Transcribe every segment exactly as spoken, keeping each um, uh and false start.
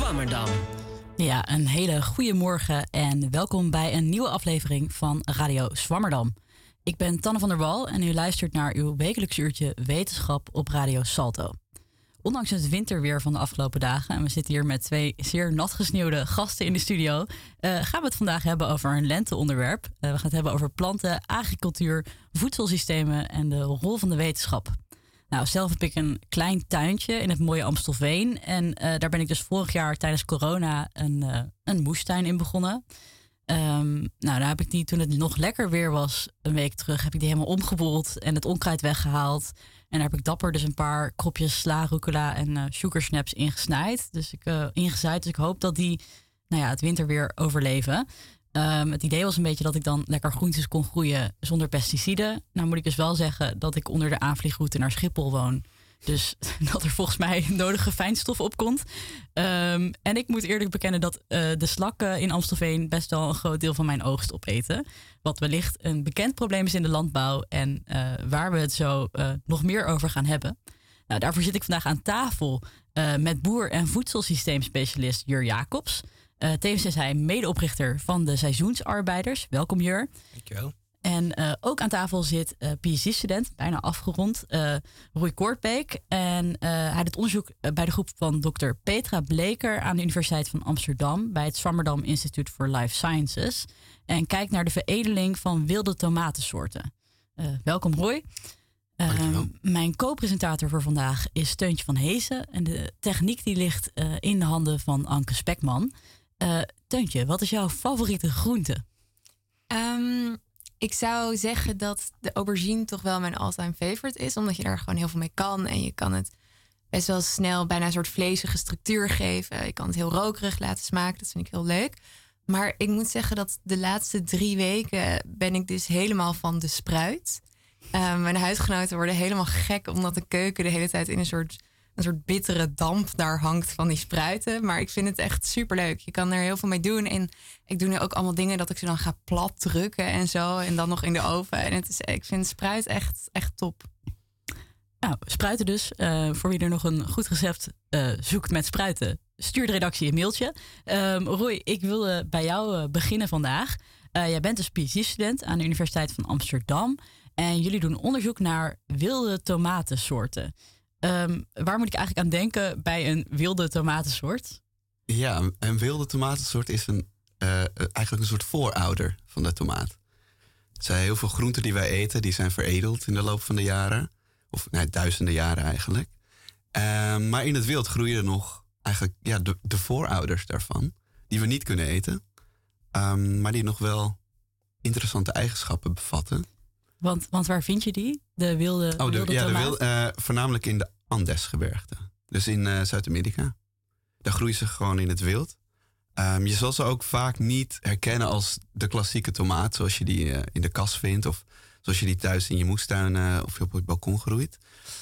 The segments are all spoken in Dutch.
Zwammerdam. Ja, een hele goede morgen en welkom bij een nieuwe aflevering van Radio Zwammerdam. Ik ben Tanne van der Wal en u luistert naar uw wekelijks uurtje wetenschap op Radio Salto. Ondanks het winterweer van de afgelopen dagen, en we zitten hier met twee zeer nat gesneeuwde gasten in de studio, uh, gaan we het vandaag hebben over een lenteonderwerp. Uh, we gaan het hebben over planten, agricultuur, voedselsystemen en de rol van de wetenschap. Nou, zelf heb ik een klein tuintje in het mooie Amstelveen. En uh, daar ben ik dus vorig jaar tijdens corona een, uh, een moestuin in begonnen. Um, nou, daar heb ik die, toen het nog lekker weer was, een week terug, heb ik die helemaal omgeboeld en het onkruid weggehaald. En daar heb ik dapper dus een paar kropjes sla, rucola en uh, sugarsnaps ingesnaaid. Dus ik, uh, ingezaaid. Dus ik hoop dat die nou ja, het winterweer overleven. Um, het idee was een beetje dat ik dan lekker groentes kon groeien zonder pesticiden. Nou moet ik dus wel zeggen dat ik onder de aanvliegroute naar Schiphol woon. Dus dat er volgens mij nodige fijnstof op komt. Um, en ik moet eerlijk bekennen dat uh, de slakken in Amstelveen best wel een groot deel van mijn oogst opeten. Wat wellicht een bekend probleem is in de landbouw en uh, waar we het zo uh, nog meer over gaan hebben. Nou, daarvoor zit ik vandaag aan tafel uh, met boer- en voedselsysteemspecialist Jur Jacobs. Uh, tevens is hij medeoprichter van de Seizoensarbeiders. Welkom Jur. Dankjewel. En uh, ook aan tafel zit uh, PhD-student, bijna afgerond, uh, Roy Kortbeek. En uh, hij doet onderzoek bij de groep van dokter Petra Bleker aan de Universiteit van Amsterdam bij het Zwammerdam Instituut for Life Sciences. En kijkt naar de veredeling van wilde tomatensoorten. Uh, welkom Roy. Uh, mijn co-presentator voor vandaag is Teuntje van Heesen. En de techniek die ligt uh, in de handen van Anke Spekman. Uh, Teuntje, wat is jouw favoriete groente? Um, ik zou zeggen dat de aubergine toch wel mijn all-time favorite is. Omdat je daar gewoon heel veel mee kan. En je kan het best wel snel bijna een soort vlezige structuur geven. Je kan het heel rokerig laten smaken. Dat vind ik heel leuk. Maar ik moet zeggen dat de laatste drie weken ben ik dus helemaal van de spruit. Um, mijn huisgenoten worden helemaal gek omdat de keuken de hele tijd in een soort, een soort bittere damp daar hangt van die spruiten. Maar ik vind het echt superleuk. Je kan er heel veel mee doen. En ik doe nu ook allemaal dingen dat ik ze dan ga plat drukken en zo. En dan nog in de oven. En het is, ik vind spruit echt, echt top. Nou, spruiten dus. Uh, voor wie er nog een goed recept uh, zoekt met spruiten, stuur de redactie een mailtje. Um, Roy, ik wil uh, bij jou uh, beginnen vandaag. Uh, jij bent dus PhD-student aan de Universiteit van Amsterdam. En jullie doen onderzoek naar wilde tomatensoorten. Um, waar moet ik eigenlijk aan denken bij een wilde tomatensoort? Ja, een wilde tomatensoort is een, uh, eigenlijk een soort voorouder van de tomaat. Er zijn heel veel groenten die wij eten, die zijn veredeld in de loop van de jaren. Of nee, duizenden jaren eigenlijk. Uh, maar in het wild groeien er nog eigenlijk ja, de, de voorouders daarvan. Die we niet kunnen eten. Um, maar die nog wel interessante eigenschappen bevatten. Want, want waar vind je die? De wilde, oh, de, wilde ja, tomaat? de wil, uh, voornamelijk in de Andesgebergte. Dus in uh, Zuid-Amerika. Daar groeien ze gewoon in het wild. Um, je zal ze ook vaak niet herkennen als de klassieke tomaat, zoals je die uh, in de kas vindt. Of zoals je die thuis in je moestuin uh, of op het balkon groeit.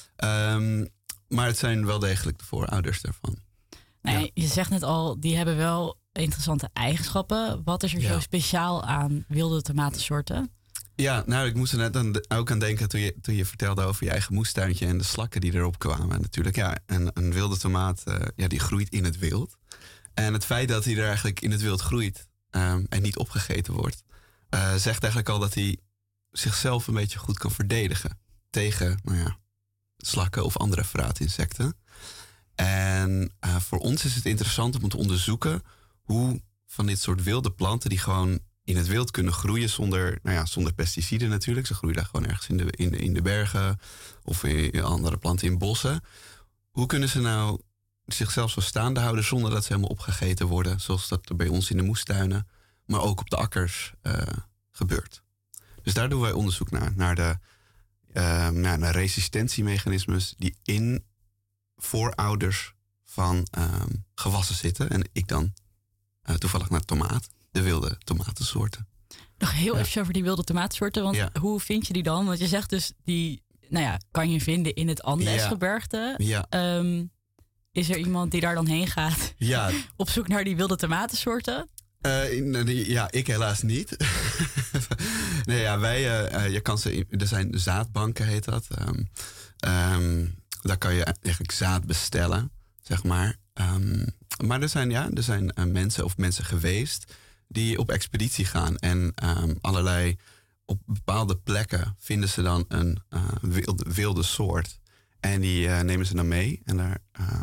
Um, maar het zijn wel degelijk de voorouders daarvan. Nee, ja. Je zegt net al, die hebben wel interessante eigenschappen. Wat is er Ja. zo speciaal aan wilde tomatensoorten? Ja, nou, ik moest er net aan, ook aan denken toen je, toen je vertelde over je eigen moestuintje en de slakken die erop kwamen. Natuurlijk, ja, een, een wilde tomaat, uh, ja, die groeit in het wild. En het feit dat hij er eigenlijk in het wild groeit um, en niet opgegeten wordt, uh, zegt eigenlijk al dat hij zichzelf een beetje goed kan verdedigen tegen, nou ja, slakken of andere vraatinsecten. En uh, voor ons is het interessant om te onderzoeken hoe van dit soort wilde planten die gewoon in het wild kunnen groeien zonder, nou ja, zonder pesticiden natuurlijk. Ze groeien daar gewoon ergens in de, in de, in de bergen of in, in andere planten in bossen. Hoe kunnen ze nou zichzelf zo staande houden zonder dat ze helemaal opgegeten worden, zoals dat er bij ons in de moestuinen, maar ook op de akkers uh, gebeurt. Dus daar doen wij onderzoek naar, naar de, uh, naar de resistentiemechanismes die in voorouders van um, gewassen zitten. En ik dan uh, toevallig naar tomaat. De wilde tomatensoorten. Nog heel Ja. even over die wilde tomatensoorten. Want Ja. hoe vind je die dan? Want je zegt dus, die nou ja, kan je vinden in het Andesgebergte. Ja. Um, is er iemand die daar dan heen gaat Ja, op zoek naar die wilde tomatensoorten? uh, in- ja, ik helaas niet. nee, ja, wij, uh, je kan ze, in- er zijn zaadbanken, heet dat. Um, um, daar kan je eigenlijk zaad bestellen, zeg maar. Um, maar er zijn, ja, er zijn uh, mensen of mensen geweest die op expeditie gaan. En um, allerlei, op bepaalde plekken vinden ze dan een uh, wilde, wilde soort. En die uh, nemen ze dan mee. En daar, uh,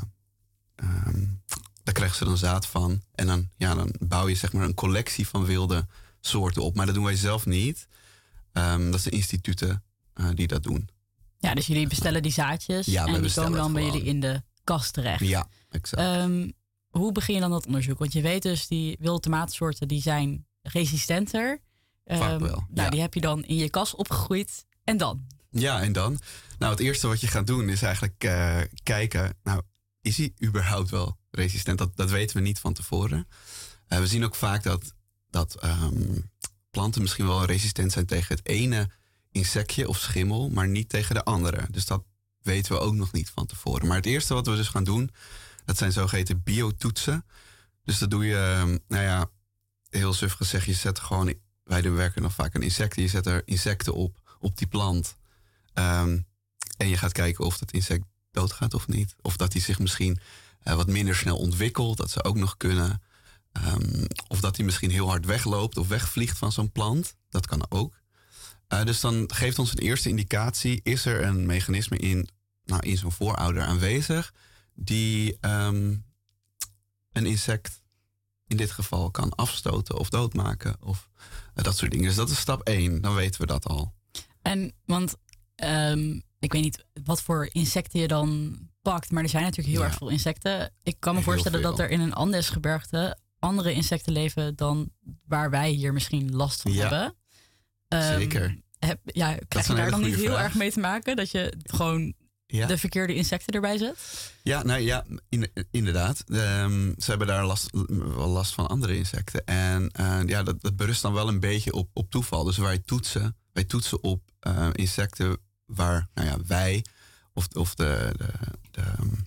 um, daar krijgen ze dan zaad van. En dan, ja, dan bouw je zeg maar een collectie van wilde soorten op. Maar dat doen wij zelf niet. Um, dat zijn instituten uh, die dat doen. Ja, dus jullie bestellen die zaadjes. Ja, en die komen dan bij jullie in de kast terecht. Ja, exact. Um, hoe begin je dan dat onderzoek? Want je weet dus, die wilde tomatensoorten die zijn resistenter. Vaak Um, wel, nou, ja. Die heb je dan in je kas opgegroeid. En dan? Ja, en dan? Nou, het eerste wat je gaat doen is eigenlijk uh, kijken... Nou, is hij überhaupt wel resistent? Dat, dat weten we niet van tevoren. Uh, we zien ook vaak dat, dat um, planten misschien wel resistent zijn tegen het ene insectje of schimmel, maar niet tegen de andere. Dus dat weten we ook nog niet van tevoren. Maar het eerste wat we dus gaan doen, dat zijn zogeheten biotoetsen. Dus dat doe je, um, nou ja, heel suf gezegd, je zet gewoon... Wij werken nog vaak aan insecten. Je zet er insecten op, op die plant. Um, en je gaat kijken of dat insect doodgaat of niet. Of dat hij zich misschien uh, wat minder snel ontwikkelt. Dat zou ook nog kunnen. Um, of dat hij misschien heel hard wegloopt of wegvliegt van zo'n plant. Dat kan ook. Uh, dus dan geeft ons een eerste indicatie. Is er een mechanisme in, nou, in zo'n voorouder aanwezig die um, een insect in dit geval kan afstoten of doodmaken of uh, dat soort dingen. Dus dat is stap één. Dan weten we dat al. En, want um, ik weet niet wat voor insecten je dan pakt, maar er zijn natuurlijk heel Ja. erg veel insecten. Ik kan me Heel voorstellen veel. dat er in een Andesgebergte andere insecten leven dan waar wij hier misschien last van Ja. hebben. Um, Zeker. Heb, ja, is krijg je een daar hele dan niet goede heel vraag. erg mee te maken? Dat je gewoon Ja. de verkeerde insecten erbij zet? Ja, nou ja, in, inderdaad. Um, ze hebben daar last, wel last van andere insecten. En uh, ja, dat, dat berust dan wel een beetje op, op toeval. Dus wij toetsen, wij toetsen op uh, insecten waar, nou ja, wij of, of de, de, de,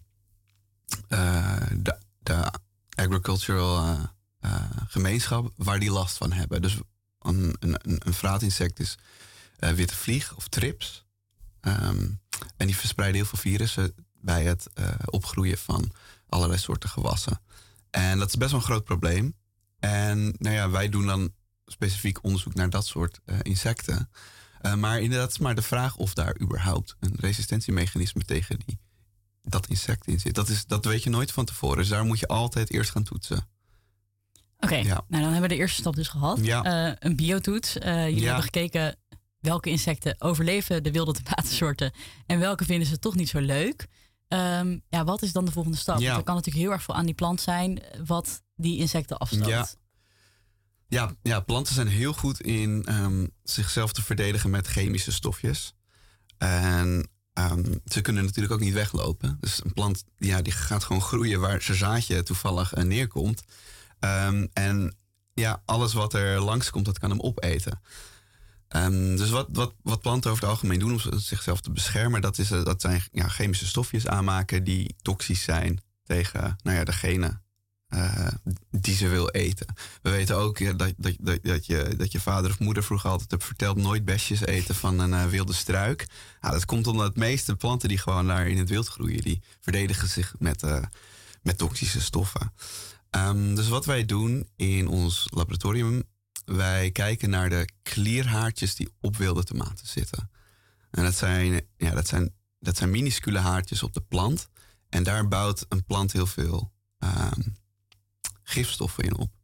uh, de, de agricultural uh, uh, gemeenschap, waar die last van hebben. Dus een, een, een vraatinsect is uh, witte vlieg of trips. Um, en die verspreiden heel veel virussen bij het uh, opgroeien van allerlei soorten gewassen. En dat is best wel een groot probleem. En nou ja, wij doen dan specifiek onderzoek naar dat soort uh, insecten. Uh, maar inderdaad is maar de vraag of daar überhaupt een resistentiemechanisme tegen die, dat insect in zit. Dat, is, dat weet je nooit van tevoren. Dus daar moet je altijd eerst gaan toetsen. Oké, okay, Ja. nou dan hebben we de eerste stap dus gehad. Ja. Uh, een biotoets. Uh, jullie Ja. hebben gekeken welke insecten overleven de wilde tomatensoorten en welke vinden ze toch niet zo leuk. Um, ja, wat is dan de volgende stap? Ja. Want er kan natuurlijk heel erg veel aan die plant zijn wat die insecten afstoot. Ja. Ja, ja, planten zijn heel goed in um, zichzelf te verdedigen met chemische stofjes. En um, ze kunnen natuurlijk ook niet weglopen. Dus een plant ja, die gaat gewoon groeien waar zijn zaadje toevallig uh, neerkomt. Um, en ja, alles wat er langskomt, dat kan hem opeten. Um, dus wat, wat, wat planten over het algemeen doen om zichzelf te beschermen, dat, is, dat zijn ja, chemische stofjes aanmaken die toxisch zijn tegen nou ja, degene uh, die ze wil eten. We weten ook ja, dat, dat, dat, dat, je, dat je vader of moeder vroeger altijd hebt verteld nooit besjes eten van een uh, wilde struik. Nou, dat komt omdat de meeste planten die gewoon daar in het wild groeien, die verdedigen zich met, uh, met toxische stoffen. Um, dus wat wij doen in ons laboratorium, wij kijken naar de klierhaartjes die op wilde tomaten zitten. En dat zijn, ja, dat zijn, dat zijn minuscule haartjes op de plant. En daar bouwt een plant heel veel um, gifstoffen in op.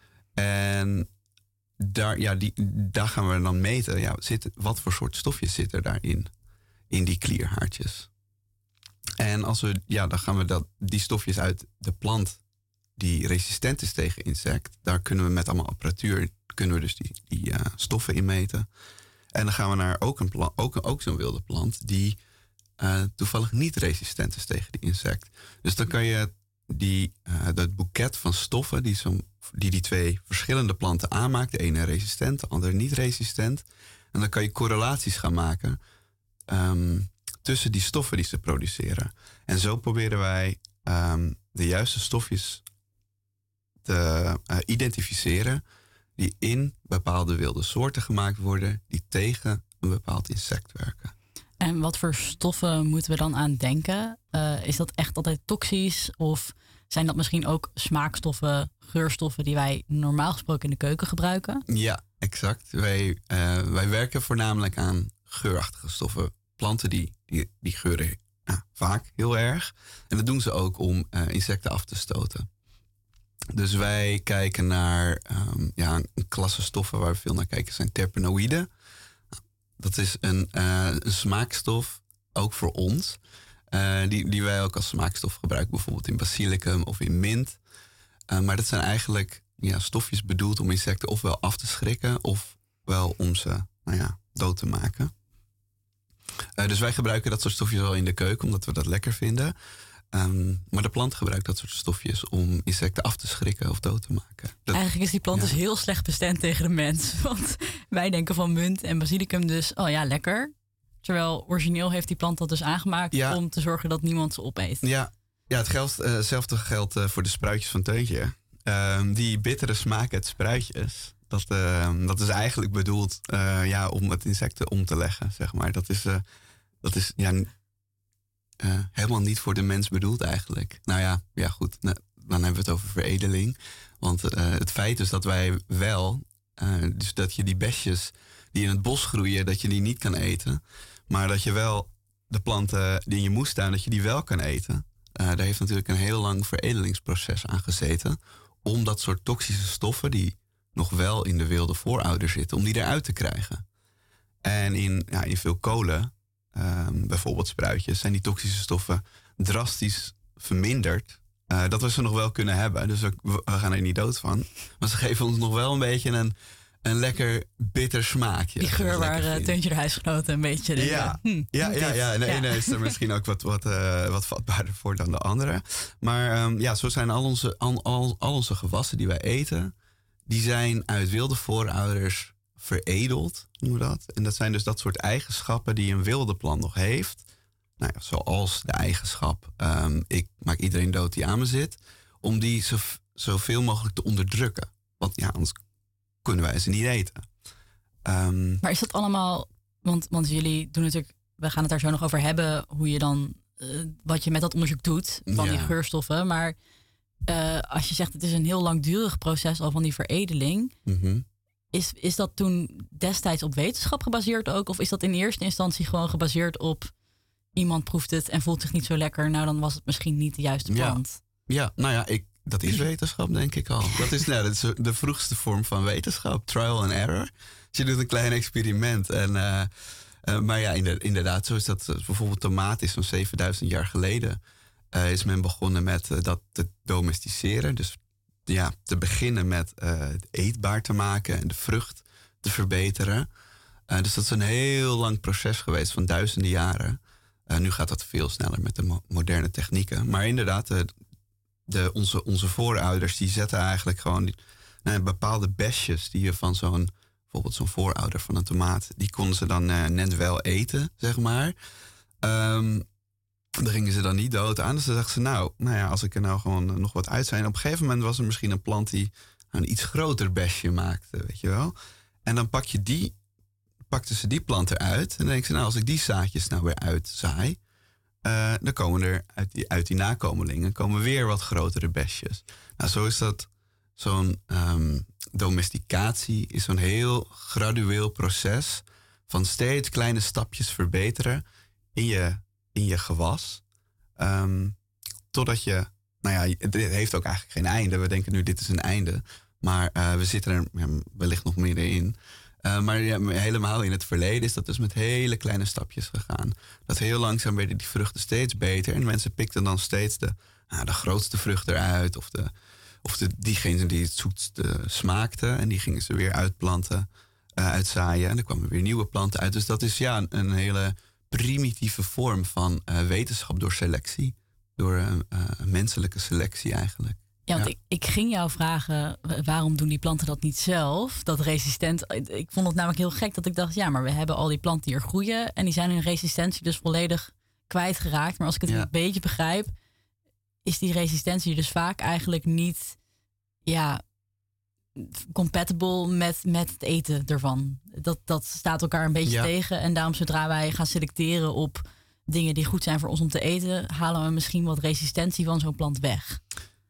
En daar, ja, die, daar gaan we dan meten. Ja, zit, wat voor soort stofjes zit er daarin? In die klierhaartjes. En als we, ja, dan gaan we dat, die stofjes uit de plant die resistent is tegen insect, daar kunnen we met allemaal apparatuur kunnen we dus die, die uh, stoffen inmeten. En dan gaan we naar ook, een plant, ook, ook zo'n wilde plant die uh, toevallig niet resistent is tegen die insect. Dus dan kan je die, uh, dat boeket van stoffen die, zo, die die twee verschillende planten aanmaakt, de ene resistent, de andere niet resistent. En dan kan je correlaties gaan maken um, tussen die stoffen die ze produceren. En zo proberen wij um, de juiste stofjes te uh, identificeren die in bepaalde wilde soorten gemaakt worden, die tegen een bepaald insect werken. En wat voor stoffen moeten we dan aan denken? Uh, is dat echt altijd toxisch? Of Zijn dat misschien ook smaakstoffen, geurstoffen die wij normaal gesproken in de keuken gebruiken? Ja, exact. Wij, uh, wij werken voornamelijk aan geurachtige stoffen. Planten die, die, die geuren nou, vaak heel erg. En dat doen ze ook om uh, insecten af te stoten. Dus wij kijken naar um, ja, een klasse stoffen waar we veel naar kijken zijn terpenoïden. Dat is een, uh, een smaakstof, ook voor ons. Uh, die, die wij ook als smaakstof gebruiken, bijvoorbeeld in basilicum of in mint. Uh, maar dat zijn eigenlijk ja, stofjes bedoeld om insecten ofwel af te schrikken, ofwel om ze nou ja, dood te maken. Uh, dus wij gebruiken dat soort stofjes wel in de keuken, omdat we dat lekker vinden. Um, maar de plant gebruikt dat soort stofjes om insecten af te schrikken of dood te maken. Dat, Eigenlijk is die plant ja. dus heel slecht bestemd tegen de mens. Want wij denken van munt en basilicum dus, oh ja, lekker. Terwijl origineel heeft die plant dat dus aangemaakt ja. om te zorgen dat niemand ze opeet. Ja, ja het geldt, uh, hetzelfde geldt uh, voor de spruitjes van Teuntje. Uh, die bittere smaak uit spruitjes, dat, uh, dat is eigenlijk bedoeld uh, ja, om het insecten om te leggen, zeg maar. Dat is, uh, dat is ja, uh, helemaal niet voor de mens bedoeld eigenlijk. Nou ja, ja goed, nou, dan hebben we het over veredeling. Want uh, het feit is dat wij wel, uh, dus dat je die besjes die in het bos groeien, dat je die niet kan eten. Maar dat je wel de planten die in je moestuin, dat je die wel kan eten. Uh, daar heeft natuurlijk een heel lang veredelingsproces aan gezeten. Om dat soort toxische stoffen die nog wel in de wilde voorouders zitten, om die eruit te krijgen. En in, ja, in veel kolen, um, bijvoorbeeld spruitjes, zijn die toxische stoffen drastisch verminderd. Uh, dat we ze nog wel kunnen hebben. Dus we, we gaan er niet dood van. Maar ze geven ons nog wel een beetje een, een lekker bitter smaakje. Die geur waar uh, Teuntje de huisgenoten een beetje... Denken, ja, hm, ja, ja, ja. En de ene ja. is er misschien ook wat, wat, uh, wat vatbaarder voor dan de andere. Maar um, ja, zo zijn al onze, al, al, al onze gewassen die wij eten, die zijn uit wilde voorouders veredeld, noemen we dat. En dat zijn dus dat soort eigenschappen die een wilde plant nog heeft. Nou ja, zoals de eigenschap, um, ik maak iedereen dood die aan me zit, om die zo, zoveel mogelijk te onderdrukken. Want ja, anders kunnen wij ze niet eten. Um, maar is dat allemaal, want, want jullie doen natuurlijk, we gaan het daar zo nog over hebben, hoe je dan, uh, wat je met dat onderzoek doet van ja. die geurstoffen. Maar uh, als je zegt het is een heel langdurig proces al van die veredeling, mm-hmm. is, is dat toen destijds op wetenschap gebaseerd ook? Of is dat in eerste instantie gewoon gebaseerd op iemand proeft het en voelt zich niet zo lekker, nou dan was het misschien niet de juiste plant? Ja, ja nou ja, ik, dat is wetenschap denk ik al. Dat is, nou, dat is de vroegste vorm van wetenschap, trial and error. Dus je doet een klein experiment. En, uh, uh, maar ja, inderdaad, zo is dat. Bijvoorbeeld tomaat is zo'n zevenduizend jaar geleden. Uh, is men begonnen met uh, dat te domesticeren. Dus ja, te beginnen met uh, het eetbaar te maken en de vrucht te verbeteren. Uh, dus dat is een heel lang proces geweest van duizenden jaren. Uh, nu gaat dat veel sneller met de mo- moderne technieken. Maar inderdaad, uh, de, onze, onze voorouders die zetten eigenlijk gewoon die, nou, bepaalde besjes die je van zo'n, bijvoorbeeld zo'n voorouder van een tomaat, die konden ze dan uh, net wel eten, zeg maar. Um, daar gingen ze dan niet dood aan. Dus dan dachten ze, nou, nou ja, als ik er nou gewoon uh, nog wat uit zijn. Op een gegeven moment was er misschien een plant die een iets groter besje maakte, weet je wel. En dan pak je die, pakten ze die plant eruit. En dan denken ze, nou, als ik die zaadjes nou weer uitzaai, Uh, dan komen er uit die, uit die nakomelingen komen weer wat grotere besjes. Nou, zo is dat zo'n um, domesticatie is zo'n heel gradueel proces van steeds kleine stapjes verbeteren in je, in je gewas. Um, totdat je, nou ja, het heeft ook eigenlijk geen einde. We denken nu dit is een einde, maar uh, we zitten er ja, wellicht nog middenin. Uh, maar ja, helemaal in het verleden is dat dus met hele kleine stapjes gegaan. Dat heel langzaam werden die vruchten steeds beter. En mensen pikten dan steeds de, nou, de grootste vrucht eruit. Of, de, of de, diegene die het zoetste smaakte. En die gingen ze weer uitplanten, uh, uitzaaien. En er kwamen weer nieuwe planten uit. Dus dat is ja, een, een hele primitieve vorm van uh, wetenschap door selectie. Door uh, uh, menselijke selectie eigenlijk. Ja, want ja. Ik, ik ging jou vragen, waarom doen die planten dat niet zelf? Dat resistent, ik vond het namelijk heel gek dat ik dacht, ja, maar we hebben al die planten die hier groeien en die zijn hun resistentie dus volledig kwijtgeraakt. Maar als ik het ja. een beetje begrijp, is die resistentie dus vaak eigenlijk niet, ja, compatible met, met het eten ervan. Dat, dat staat elkaar een beetje ja. tegen en daarom zodra wij gaan selecteren op dingen die goed zijn voor ons om te eten, halen we misschien wat resistentie van zo'n plant weg.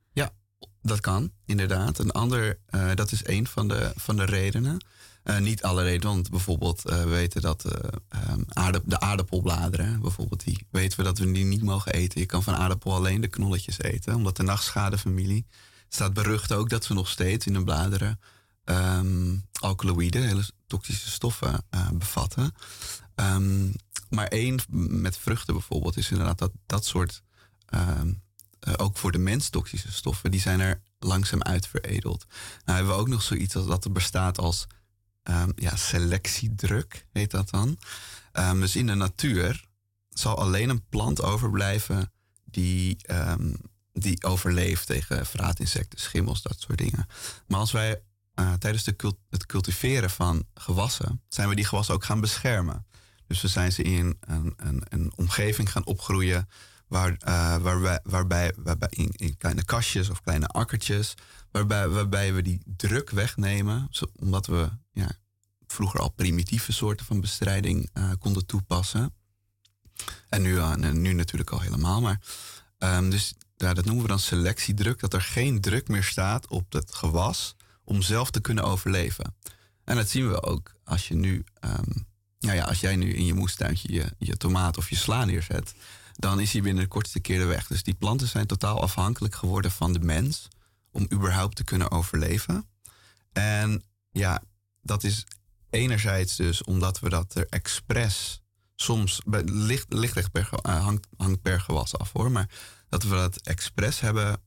dat kan, inderdaad. Een ander, uh, dat is een van de, van de redenen. Uh, niet alle redenen, want bijvoorbeeld uh, we weten dat uh, um, aarde, de aardappelbladeren, bijvoorbeeld die weten we dat we die niet mogen eten. Je kan van aardappel alleen de knolletjes eten, omdat de nachtschadenfamilie staat berucht ook dat ze nog steeds in de bladeren um, alkaloïden, hele toxische stoffen uh, bevatten. Um, maar één met vruchten bijvoorbeeld is inderdaad dat dat soort, um, uh, ook voor de mens toxische stoffen, die zijn er langzaam uit veredeld. Nou hebben we ook nog zoiets als dat er bestaat als um, ja, selectiedruk, heet dat dan. Um, dus in de natuur zal alleen een plant overblijven die, um, die overleeft tegen vraatinsecten, schimmels, dat soort dingen. Maar als wij uh, tijdens de cult- het cultiveren van gewassen, zijn we die gewassen ook gaan beschermen. Dus we zijn ze in een, een, een omgeving gaan opgroeien waar, uh, waarbij, waarbij, waarbij in, in kleine kastjes of kleine akkertjes, waarbij, waarbij we die druk wegnemen, zo, omdat we ja, vroeger al primitieve soorten van bestrijding uh, konden toepassen. En nu, uh, nu natuurlijk al helemaal. Maar, um, dus ja, dat noemen we dan selectiedruk, dat er geen druk meer staat op het gewas om zelf te kunnen overleven. En dat zien we ook als je nu, um, nou ja, als jij nu in je moestuintje je, je tomaat of je sla neerzet, dan is hij binnen de kortste keren weg. Dus die planten zijn totaal afhankelijk geworden van de mens om überhaupt te kunnen overleven. En ja, dat is enerzijds dus omdat we dat er expres soms, bij, ligt, ligt echt per, uh, hangt, hangt per gewas af hoor, maar dat we dat expres hebben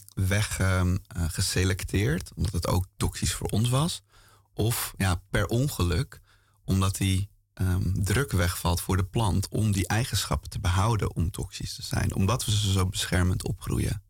weggeselecteerd, uh, omdat het ook toxisch voor ons was. Of ja, per ongeluk, omdat die um, druk wegvalt voor de plant om die eigenschappen te behouden om toxisch te zijn. Omdat we ze zo beschermend opgroeien.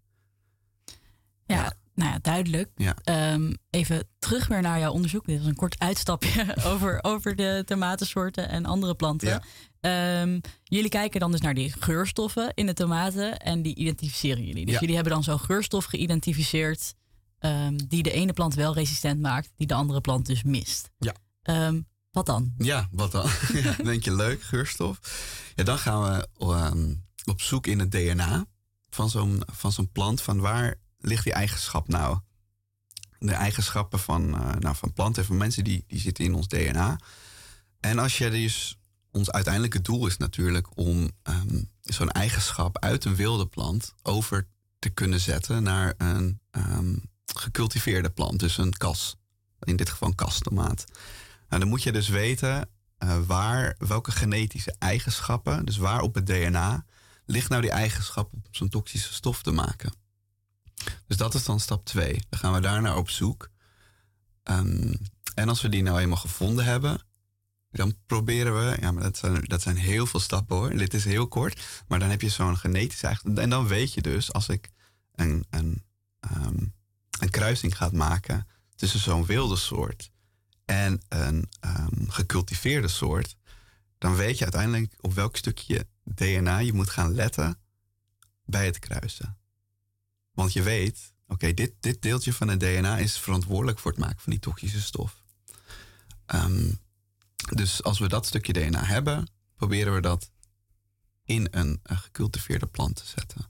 Ja, ja. Nou ja, duidelijk. Ja. Um, even terug weer naar jouw onderzoek. Dit is een kort uitstapje over, over de tomatensoorten en andere planten. Ja. Um, jullie kijken dan dus naar die geurstoffen in de tomaten en die identificeren jullie. Dus ja. jullie hebben dan zo'n geurstof geïdentificeerd um, die de ene plant wel resistent maakt, die de andere plant dus mist. Ja. Um, wat dan? Ja, wat dan? Ja, denk je leuk, geurstof? Ja, dan gaan we um, op zoek in het D N A van zo'n, van zo'n plant. Van waar ligt die eigenschap nou? De eigenschappen van, uh, nou, van planten en van mensen, die, die zitten in ons D N A. En als je dus, ons uiteindelijke doel is natuurlijk om um, zo'n eigenschap uit een wilde plant over te kunnen zetten naar een um, gecultiveerde plant. Dus een kas. In dit geval een kastomaat. Nou, dan moet je dus weten uh, waar, welke genetische eigenschappen, dus waar op het D N A ligt nou die eigenschap om zo'n toxische stof te maken. Dus dat is dan stap twee. Dan gaan we daarnaar op zoek. Um, en als we die nou eenmaal gevonden hebben, dan proberen we, ja, maar dat zijn, dat zijn heel veel stappen hoor. Dit is heel kort, maar dan heb je zo'n genetische eigenschap. En dan weet je dus, als ik een, een, um, een kruising ga maken tussen zo'n wilde soort en een um, gecultiveerde soort, dan weet je uiteindelijk op welk stukje D N A je moet gaan letten bij het kruisen. Want je weet, oké, okay, dit, dit deeltje van het D N A is verantwoordelijk voor het maken van die toxische stof. Um, dus als we dat stukje D N A hebben, proberen we dat in een, een gecultiveerde plant te zetten.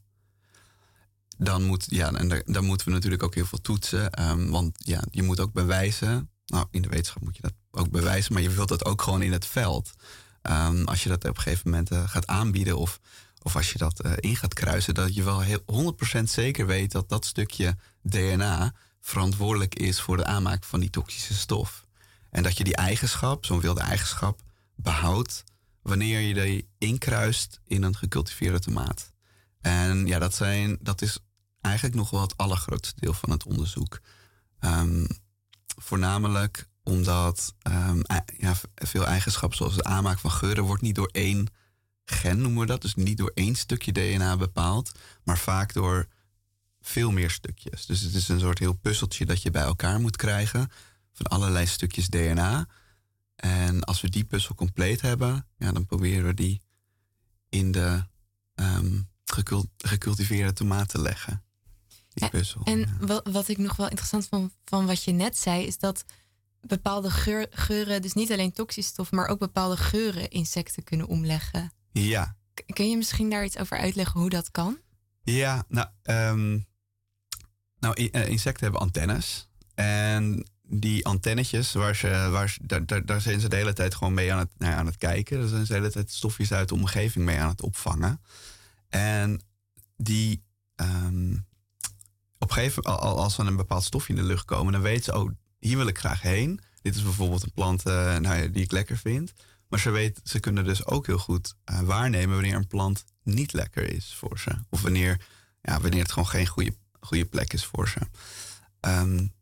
Dan, moet, ja, en daar, dan moeten we natuurlijk ook heel veel toetsen. Um, want ja, je moet ook bewijzen. Nou, in de wetenschap moet je dat ook bewijzen, maar je wilt dat ook gewoon in het veld. Um, als je dat op een gegeven moment uh, gaat aanbieden of, of als je dat uh, in gaat kruisen, dat je wel heel honderd procent zeker weet dat dat stukje D N A verantwoordelijk is voor de aanmaak van die toxische stof. En dat je die eigenschap, zo'n wilde eigenschap, behoudt wanneer je die inkruist in een gecultiveerde tomaat. En ja, dat, zijn, dat is eigenlijk nog wel het allergrootste deel van het onderzoek. Um, voornamelijk omdat um, ja, veel eigenschappen zoals de aanmaak van geuren wordt niet door één gen, noemen we dat. Dus niet door één stukje D N A bepaald, maar vaak door veel meer stukjes. Dus het is een soort heel puzzeltje dat je bij elkaar moet krijgen van allerlei stukjes D N A. En als we die puzzel compleet hebben, ja, dan proberen we die in de um, gecult- gecultiveerde tomaat te leggen. Die puzzel. En ja. wat, wat ik nog wel interessant vond van wat je net zei, is dat bepaalde geur, geuren, dus niet alleen toxische stoffen, maar ook bepaalde geuren insecten kunnen omleggen. Ja. K- kun je misschien daar iets over uitleggen hoe dat kan? Ja, nou, um, Nou, uh, insecten hebben antennes. En die antennetjes, waar ze, waar ze, daar, daar, daar zijn ze de hele tijd gewoon mee aan het, nou ja, aan het kijken. Daar zijn ze de hele tijd stofjes uit de omgeving mee aan het opvangen. En die, um, op een gegeven moment, als er een bepaald stofje in de lucht komen, dan weten ze, oh, hier wil ik graag heen. Dit is bijvoorbeeld een plant uh, nou ja, die ik lekker vind. Maar ze, weet, ze kunnen dus ook heel goed uh, waarnemen wanneer een plant niet lekker is voor ze. Of wanneer, ja, wanneer het gewoon geen goede, goede plek is voor ze. Um,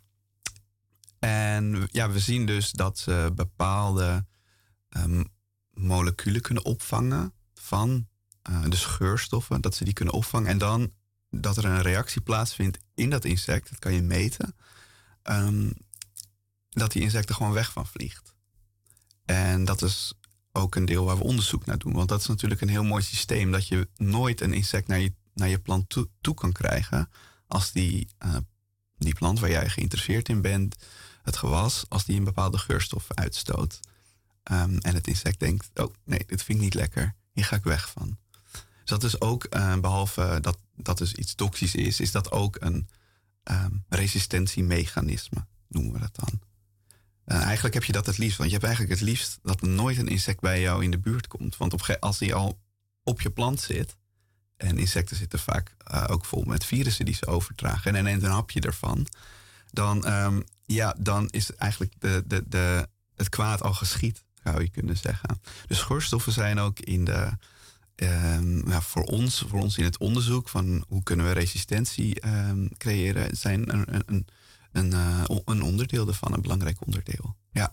en ja, we zien dus dat ze bepaalde um, moleculen kunnen opvangen van uh, de geurstoffen. Dat ze die kunnen opvangen. En dan dat er een reactie plaatsvindt in dat insect. Dat kan je meten. Um, dat die insect er gewoon weg van vliegt. En dat is ook een deel waar we onderzoek naar doen. Want dat is natuurlijk een heel mooi systeem. Dat je nooit een insect naar je, naar je plant toe, toe kan krijgen. Als die, uh, die plant waar jij geïnteresseerd in bent, het gewas, als die een bepaalde geurstof uitstoot. Um, en het insect denkt, oh nee, dit vind ik niet lekker. Hier ga ik weg van. Dus dat is ook, uh, behalve dat dat dus iets toxisch is, is dat ook een um, resistentiemechanisme, noemen we dat dan. Uh, eigenlijk heb je dat het liefst. Want je hebt eigenlijk het liefst dat er nooit een insect bij jou in de buurt komt. Want op, als die al op je plant zit, en insecten zitten vaak uh, ook vol met virussen die ze overdragen, en dan neemt een hapje ervan, dan, um, ja, dan is eigenlijk de, de, de, het kwaad al geschied, zou je kunnen zeggen. Dus geurstoffen zijn ook in de, um, ja, voor, ons, voor ons in het onderzoek van hoe kunnen we resistentie um, creëren, zijn een, een, een Een, uh, een onderdeel ervan, een belangrijk onderdeel. Ja.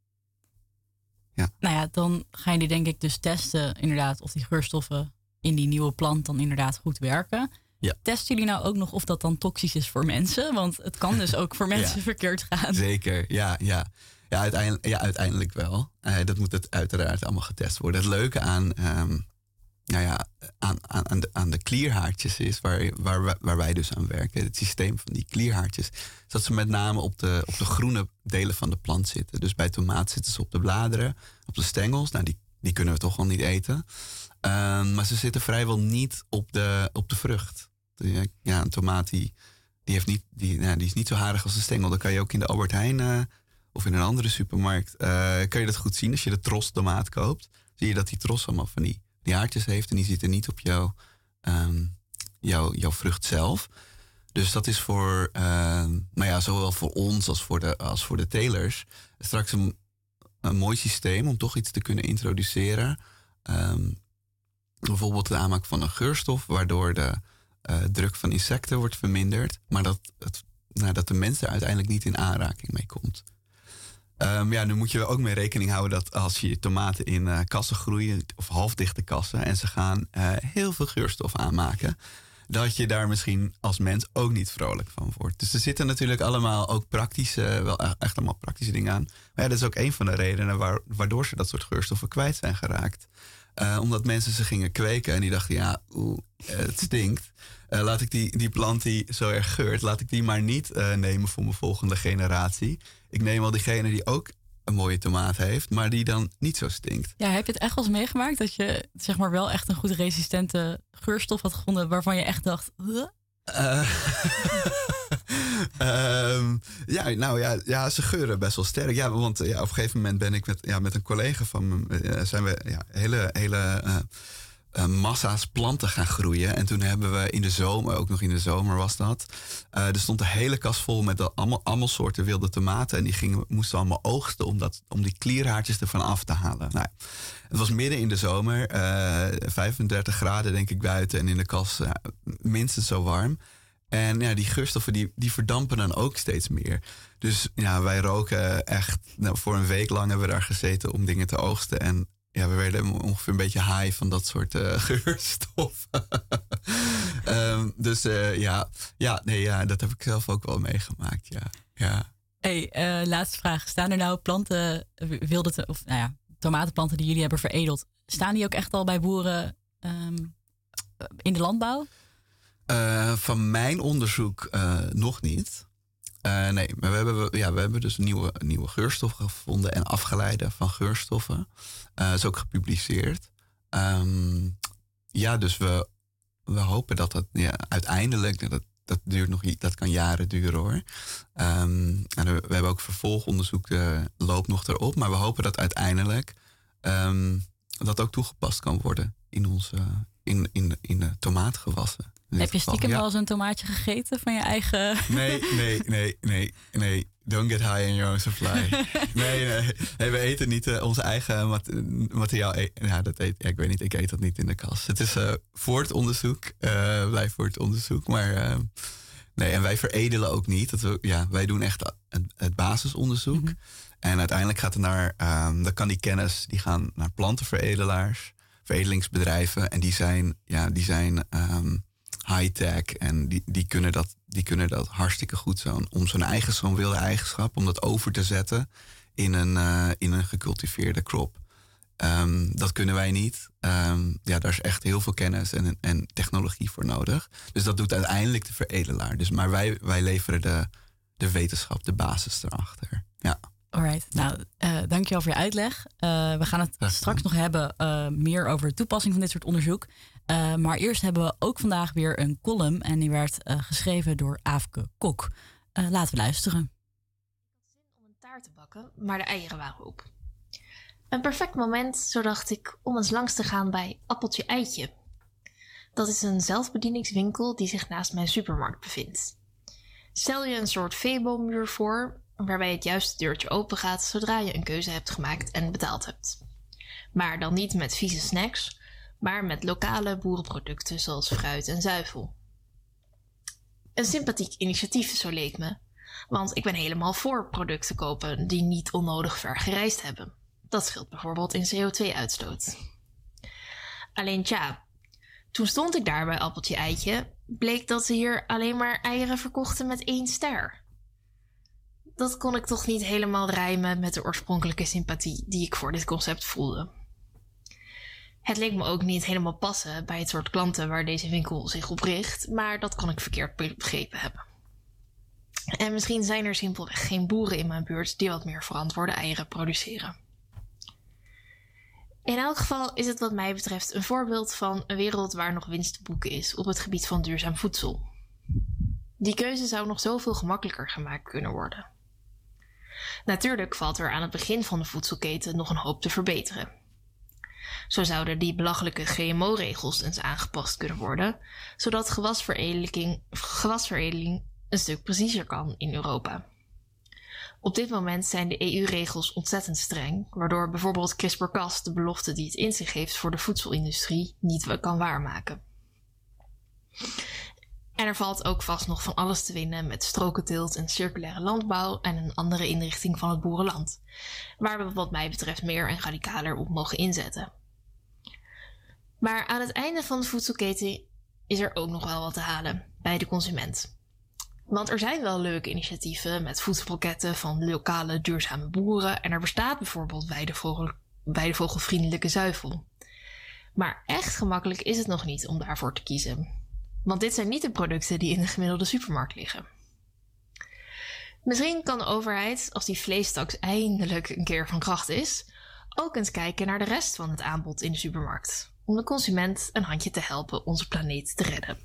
ja. Nou ja, dan ga je die denk ik dus testen inderdaad of die geurstoffen in die nieuwe plant dan inderdaad goed werken. Ja. Testen jullie nou ook nog of dat dan toxisch is voor mensen? Want het kan dus ook voor mensen ja. verkeerd gaan. Zeker, ja, ja. Ja, uiteindelijk, ja, uiteindelijk wel. Uh, dat moet het uiteraard allemaal getest worden. Het leuke aan, um, nou ja, aan, aan, aan, de, aan de klierhaartjes is, waar, waar, waar wij dus aan werken, het systeem van die klierhaartjes, is dat ze met name op de, op de groene delen van de plant zitten. Dus bij tomaat zitten ze op de bladeren, op de stengels. Nou, die, die kunnen we toch wel niet eten. Um, maar ze zitten vrijwel niet op de, op de vrucht. De, ja, een tomaat die, die, heeft niet, die, nou, die is niet zo harig als de stengel. Dan kan je ook in de Albert Heijn uh, of in een andere supermarkt, uh, kan je dat goed zien. Als je de tros tomaat koopt, zie je dat die tros allemaal van die die haartjes heeft en die zitten niet op jouw, um, jouw, jouw vrucht zelf. Dus dat is voor, uh, nou ja, zowel voor ons als voor de, als voor de telers straks een, een mooi systeem om toch iets te kunnen introduceren. Um, bijvoorbeeld de aanmaak van een geurstof, waardoor de uh, druk van insecten wordt verminderd, maar dat, het, nou, dat de mens er uiteindelijk niet in aanraking mee komt. Um, ja, nu moet je er ook mee rekening houden dat als je tomaten in uh, kassen groeien, of halfdichte kassen, en ze gaan uh, heel veel geurstof aanmaken, dat je daar misschien als mens ook niet vrolijk van wordt. Dus er zitten natuurlijk allemaal ook praktische, wel echt allemaal praktische dingen aan. Maar ja, dat is ook een van de redenen waar, waardoor ze dat soort geurstoffen kwijt zijn geraakt. Uh, omdat mensen ze gingen kweken en die dachten, ja, oeh, het stinkt. Uh, laat ik die, die plant die zo erg geurt, laat ik die maar niet uh, nemen voor mijn volgende generatie. Ik neem wel diegene die ook een mooie tomaat heeft, maar die dan niet zo stinkt. Ja, heb je het echt wel eens meegemaakt dat je zeg maar wel echt een goed resistente geurstof had gevonden waarvan je echt dacht, huh? Uh, um, ja, nou ja, ja, ze geuren best wel sterk. Ja, want ja, op een gegeven moment ben ik met, ja, met een collega van me, uh, zijn we ja, hele, hele uh, uh, massa's planten gaan groeien. En toen hebben we in de zomer, ook nog in de zomer was dat, uh, er stond een hele kast vol met de, allemaal, allemaal soorten wilde tomaten. En die gingen, moesten allemaal oogsten om, dat, om die klierhaartjes ervan af te halen. Nou, het was midden in de zomer, uh, vijfendertig graden denk ik buiten en in de kast uh, minstens zo warm. En ja, die geurstoffen die, die verdampen dan ook steeds meer. Dus ja, wij roken echt, nou, voor een week lang hebben we daar gezeten om dingen te oogsten. En ja, we werden ongeveer een beetje high van dat soort uh, geurstoffen. um, dus uh, ja, ja, nee, ja, dat heb ik zelf ook wel meegemaakt, ja. ja. Hey, uh, laatste vraag. Staan er nou planten, wilde te, of nou ja, tomatenplanten die jullie hebben veredeld, staan die ook echt al bij boeren um, in de landbouw? Uh, van mijn onderzoek uh, nog niet. Uh, nee, maar we hebben, ja, we hebben dus nieuwe, nieuwe geurstoffen gevonden en afgeleiden van geurstoffen. Uh, dat is ook gepubliceerd. Um, ja, dus we, we hopen dat dat ja, uiteindelijk dat, dat duurt nog, dat kan jaren duren hoor. Um, en we, we hebben ook vervolgonderzoek uh, loopt nog erop. Maar we hopen dat uiteindelijk um, dat ook toegepast kan worden in onze in, in, in de tomaatgewassen. Heb je stiekem ja. wel eens een tomaatje gegeten van je eigen... Nee, nee, nee, nee, nee. Don't get high in your own supply. nee, nee, nee. We eten niet uh, onze eigen mat- materiaal. E- ja, dat eet, ja, ik weet niet, ik eet dat niet in de kas. Het is uh, voor het onderzoek. Uh, blijf voor het onderzoek. Maar uh, nee, en wij veredelen ook niet. Dat we, ja, wij doen echt het, het basisonderzoek. Mm-hmm. En uiteindelijk gaat het naar... Um, dan kan die kennis, die gaan naar plantenveredelaars, veredelingsbedrijven. En die zijn, ja, die zijn... Um, high-tech en die, die, kunnen dat, die kunnen dat hartstikke goed zo, om zo'n eigen, zo'n wilde eigenschap, om dat over te zetten in een, uh, in een gecultiveerde crop. Um, dat kunnen wij niet. Um, ja, daar is echt heel veel kennis en, en technologie voor nodig. Dus dat doet uiteindelijk de veredelaar. Dus, maar wij, wij leveren de, de wetenschap, de basis erachter. Ja. Alright, nou, uh, dankjewel voor je uitleg. Uh, we gaan het ja. straks nog hebben uh, meer over de toepassing van dit soort onderzoek. Uh, maar eerst hebben we ook vandaag weer een column en die werd uh, geschreven door Aafke Kok. Uh, laten we luisteren. Ik had zin om een taart te bakken, maar de eieren waren op. Een perfect moment, zo dacht ik, om eens langs te gaan bij Appeltje Eitje. Dat is een zelfbedieningswinkel die zich naast mijn supermarkt bevindt. Stel je een soort Febo-muur voor, waarbij het juiste deurtje open gaat zodra je een keuze hebt gemaakt en betaald hebt. Maar dan niet met vieze snacks, maar met lokale boerenproducten zoals fruit en zuivel. Een sympathiek initiatief, zo leek me, want ik ben helemaal voor producten kopen die niet onnodig ver gereisd hebben. Dat scheelt bijvoorbeeld in C O twee uitstoot. Alleen tja, toen stond ik daar bij Appeltje Eitje, bleek dat ze hier alleen maar eieren verkochten met één ster. Dat kon ik toch niet helemaal rijmen met de oorspronkelijke sympathie die ik voor dit concept voelde. Het leek me ook niet helemaal passen bij het soort klanten waar deze winkel zich op richt, maar dat kon ik verkeerd begrepen hebben. En misschien zijn er simpelweg geen boeren in mijn buurt die wat meer verantwoorde eieren produceren. In elk geval is het wat mij betreft een voorbeeld van een wereld waar nog winst te boeken is op het gebied van duurzaam voedsel. Die keuze zou nog zoveel gemakkelijker gemaakt kunnen worden. Natuurlijk valt er aan het begin van de voedselketen nog een hoop te verbeteren. Zo zouden die belachelijke G M O-regels eens aangepast kunnen worden, zodat gewasveredeling, gewasveredeling een stuk preciezer kan in Europa. Op dit moment zijn de E U-regels ontzettend streng, waardoor bijvoorbeeld CRISPR-Cas de belofte die het in zich heeft voor de voedselindustrie niet kan waarmaken. En er valt ook vast nog van alles te winnen met strokenteelt en circulaire landbouw en een andere inrichting van het boerenland, waar we wat mij betreft meer en radicaler op mogen inzetten. Maar aan het einde van de voedselketen is er ook nog wel wat te halen bij de consument. Want er zijn wel leuke initiatieven met voedselpakketten van lokale duurzame boeren en er bestaat bijvoorbeeld weidevogel, weidevogelvriendelijke zuivel. Maar echt gemakkelijk is het nog niet om daarvoor te kiezen. Want dit zijn niet de producten die in de gemiddelde supermarkt liggen. Misschien kan de overheid, als die vleestaks eindelijk een keer van kracht is, ook eens kijken naar de rest van het aanbod in de supermarkt, om de consument een handje te helpen onze planeet te redden.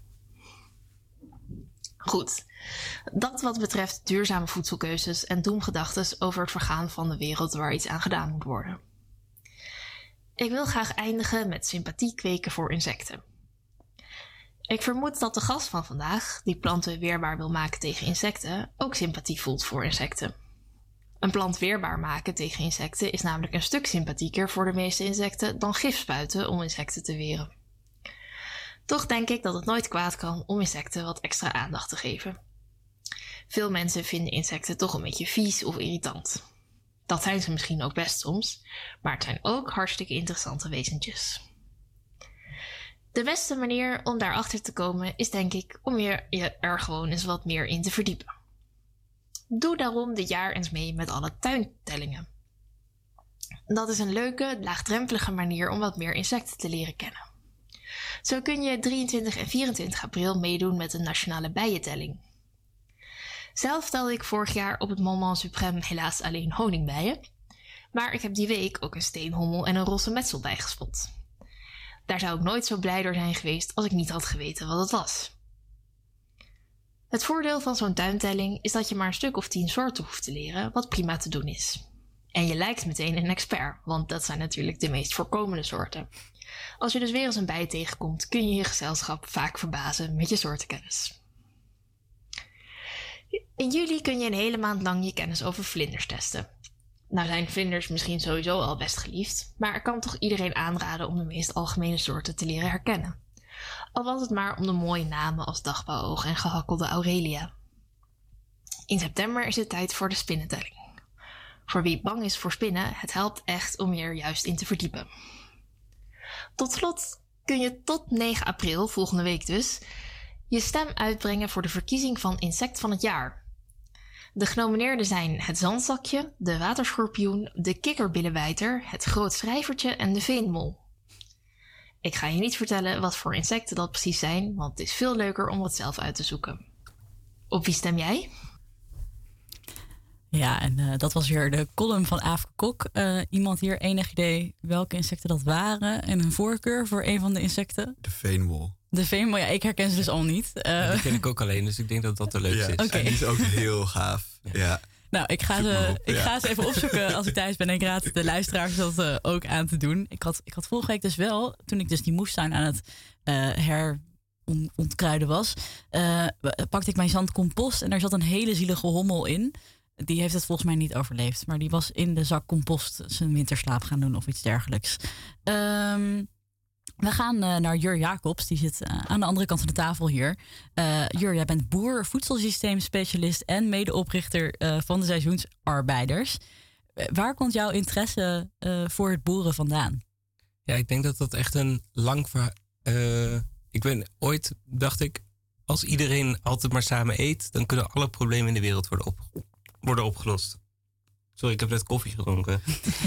Goed, dat wat betreft duurzame voedselkeuzes en doemgedachtes over het vergaan van de wereld waar iets aan gedaan moet worden. Ik wil graag eindigen met sympathie kweken voor insecten. Ik vermoed dat de gast van vandaag, die planten weerbaar wil maken tegen insecten, ook sympathie voelt voor insecten. Een plant weerbaar maken tegen insecten is namelijk een stuk sympathieker voor de meeste insecten dan gif spuiten om insecten te weren. Toch denk ik dat het nooit kwaad kan om insecten wat extra aandacht te geven. Veel mensen vinden insecten toch een beetje vies of irritant. Dat zijn ze misschien ook best soms, maar het zijn ook hartstikke interessante wezentjes. De beste manier om daarachter te komen is denk ik om je er gewoon eens wat meer in te verdiepen. Doe daarom dit jaar eens mee met alle tuintellingen. Dat is een leuke, laagdrempelige manier om wat meer insecten te leren kennen. Zo kun je drieëntwintig en vierentwintig april meedoen met de nationale bijentelling. Zelf telde ik vorig jaar op het Moment Suprême helaas alleen honingbijen, maar ik heb die week ook een steenhommel en een rosse metselbij gespot. Daar zou ik nooit zo blij door zijn geweest als ik niet had geweten wat het was. Het voordeel van zo'n tuintelling is dat je maar een stuk of tien soorten hoeft te leren, wat prima te doen is. En je lijkt meteen een expert, want dat zijn natuurlijk de meest voorkomende soorten. Als je dus weer eens een bij tegenkomt, kun je je gezelschap vaak verbazen met je soortenkennis. In juli kun je een hele maand lang je kennis over vlinders testen. Nou zijn vlinders misschien sowieso al best geliefd, maar ik kan toch iedereen aanraden om de meest algemene soorten te leren herkennen. Al was het maar om de mooie namen als dagbouwoog en gehakkelde aurelia. In september is het tijd voor de spinnentelling. Voor wie bang is voor spinnen, het helpt echt om je er juist in te verdiepen. Tot slot kun je tot negen april, volgende week dus, je stem uitbrengen voor de verkiezing van insect van het jaar. De genomineerden zijn het zandzakje, de waterschorpioen, de kikkerbillenwijter, het groot schrijvertje en de veenmol. Ik ga je niet vertellen wat voor insecten dat precies zijn, want het is veel leuker om het zelf uit te zoeken. Op wie stem jij? Ja, en uh, dat was weer de column van Aafke Kok. Uh, iemand hier enig idee welke insecten dat waren en een voorkeur voor een van de insecten? De veenmol. De veenmol, ja, ik herken ze dus al niet. Uh, ja, die ken ik ook alleen, dus ik denk dat dat de leukste ja, is. Okay. En die is ook heel gaaf. Ja. ja. Nou, ik ga, ze, op, ik ja. ga ze even opzoeken als ik thuis ben. En ik raad de luisteraars dat uh, ook aan te doen. Ik had, ik had vorige week dus wel, toen ik dus die moestuin aan het uh, herontkruiden was, uh, pakte ik mijn zandcompost en daar zat een hele zielige hommel in. Die heeft het volgens mij niet overleefd. Maar die was in de zak compost zijn winterslaap gaan doen of iets dergelijks. Um, we gaan uh, naar Jur Jacobs. Die zit uh, aan de andere kant van de tafel hier. Uh, Jur, jij bent boer, voedselsysteemspecialist en medeoprichter uh, van de Seizoensarbeiders. Uh, waar komt jouw interesse uh, voor het boeren vandaan? Ja, ik denk dat dat echt een lang verhaal... Uh, ik ben ooit, dacht ik, als iedereen altijd maar samen eet, dan kunnen alle problemen in de wereld worden opgelost. worden opgelost. Sorry, ik heb net koffie gedronken.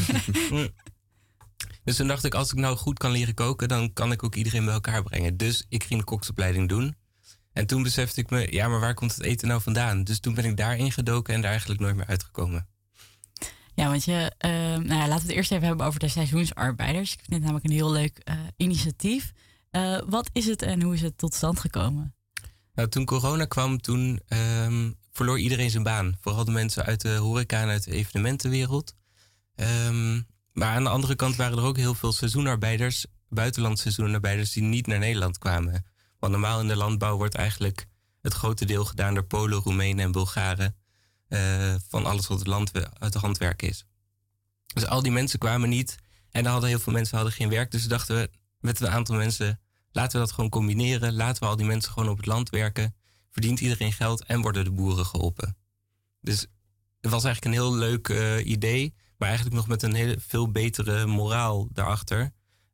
Dus toen dacht ik, als ik nou goed kan leren koken, dan kan ik ook iedereen bij elkaar brengen. Dus ik ging de koksopleiding doen. En toen besefte ik me, ja, maar waar komt het eten nou vandaan? Dus toen ben ik daarin gedoken en daar eigenlijk nooit meer uitgekomen. Ja, want je, uh, nou ja, laten we het eerst even hebben over de seizoensarbeiders. Ik vind het namelijk een heel leuk uh, initiatief. Uh, wat is het en hoe is het tot stand gekomen? Nou, toen corona kwam, toen um, verloor iedereen zijn baan. Vooral de mensen uit de horeca en uit de evenementenwereld. Um, maar aan de andere kant waren er ook heel veel seizoenarbeiders, buitenlandse seizoenarbeiders, die niet naar Nederland kwamen. Want normaal in de landbouw wordt eigenlijk het grote deel gedaan door Polen, Roemenen en Bulgaren. Uh, van alles wat het land uit de handwerk is. Dus al die mensen kwamen niet. En dan hadden heel veel mensen hadden geen werk. Dus dachten we met een aantal mensen, laten we dat gewoon combineren. Laten we al die mensen gewoon op het land werken. Verdient iedereen geld en worden de boeren geholpen. Dus het was eigenlijk een heel leuk uh, idee. Maar eigenlijk nog met een heel, veel betere moraal daarachter.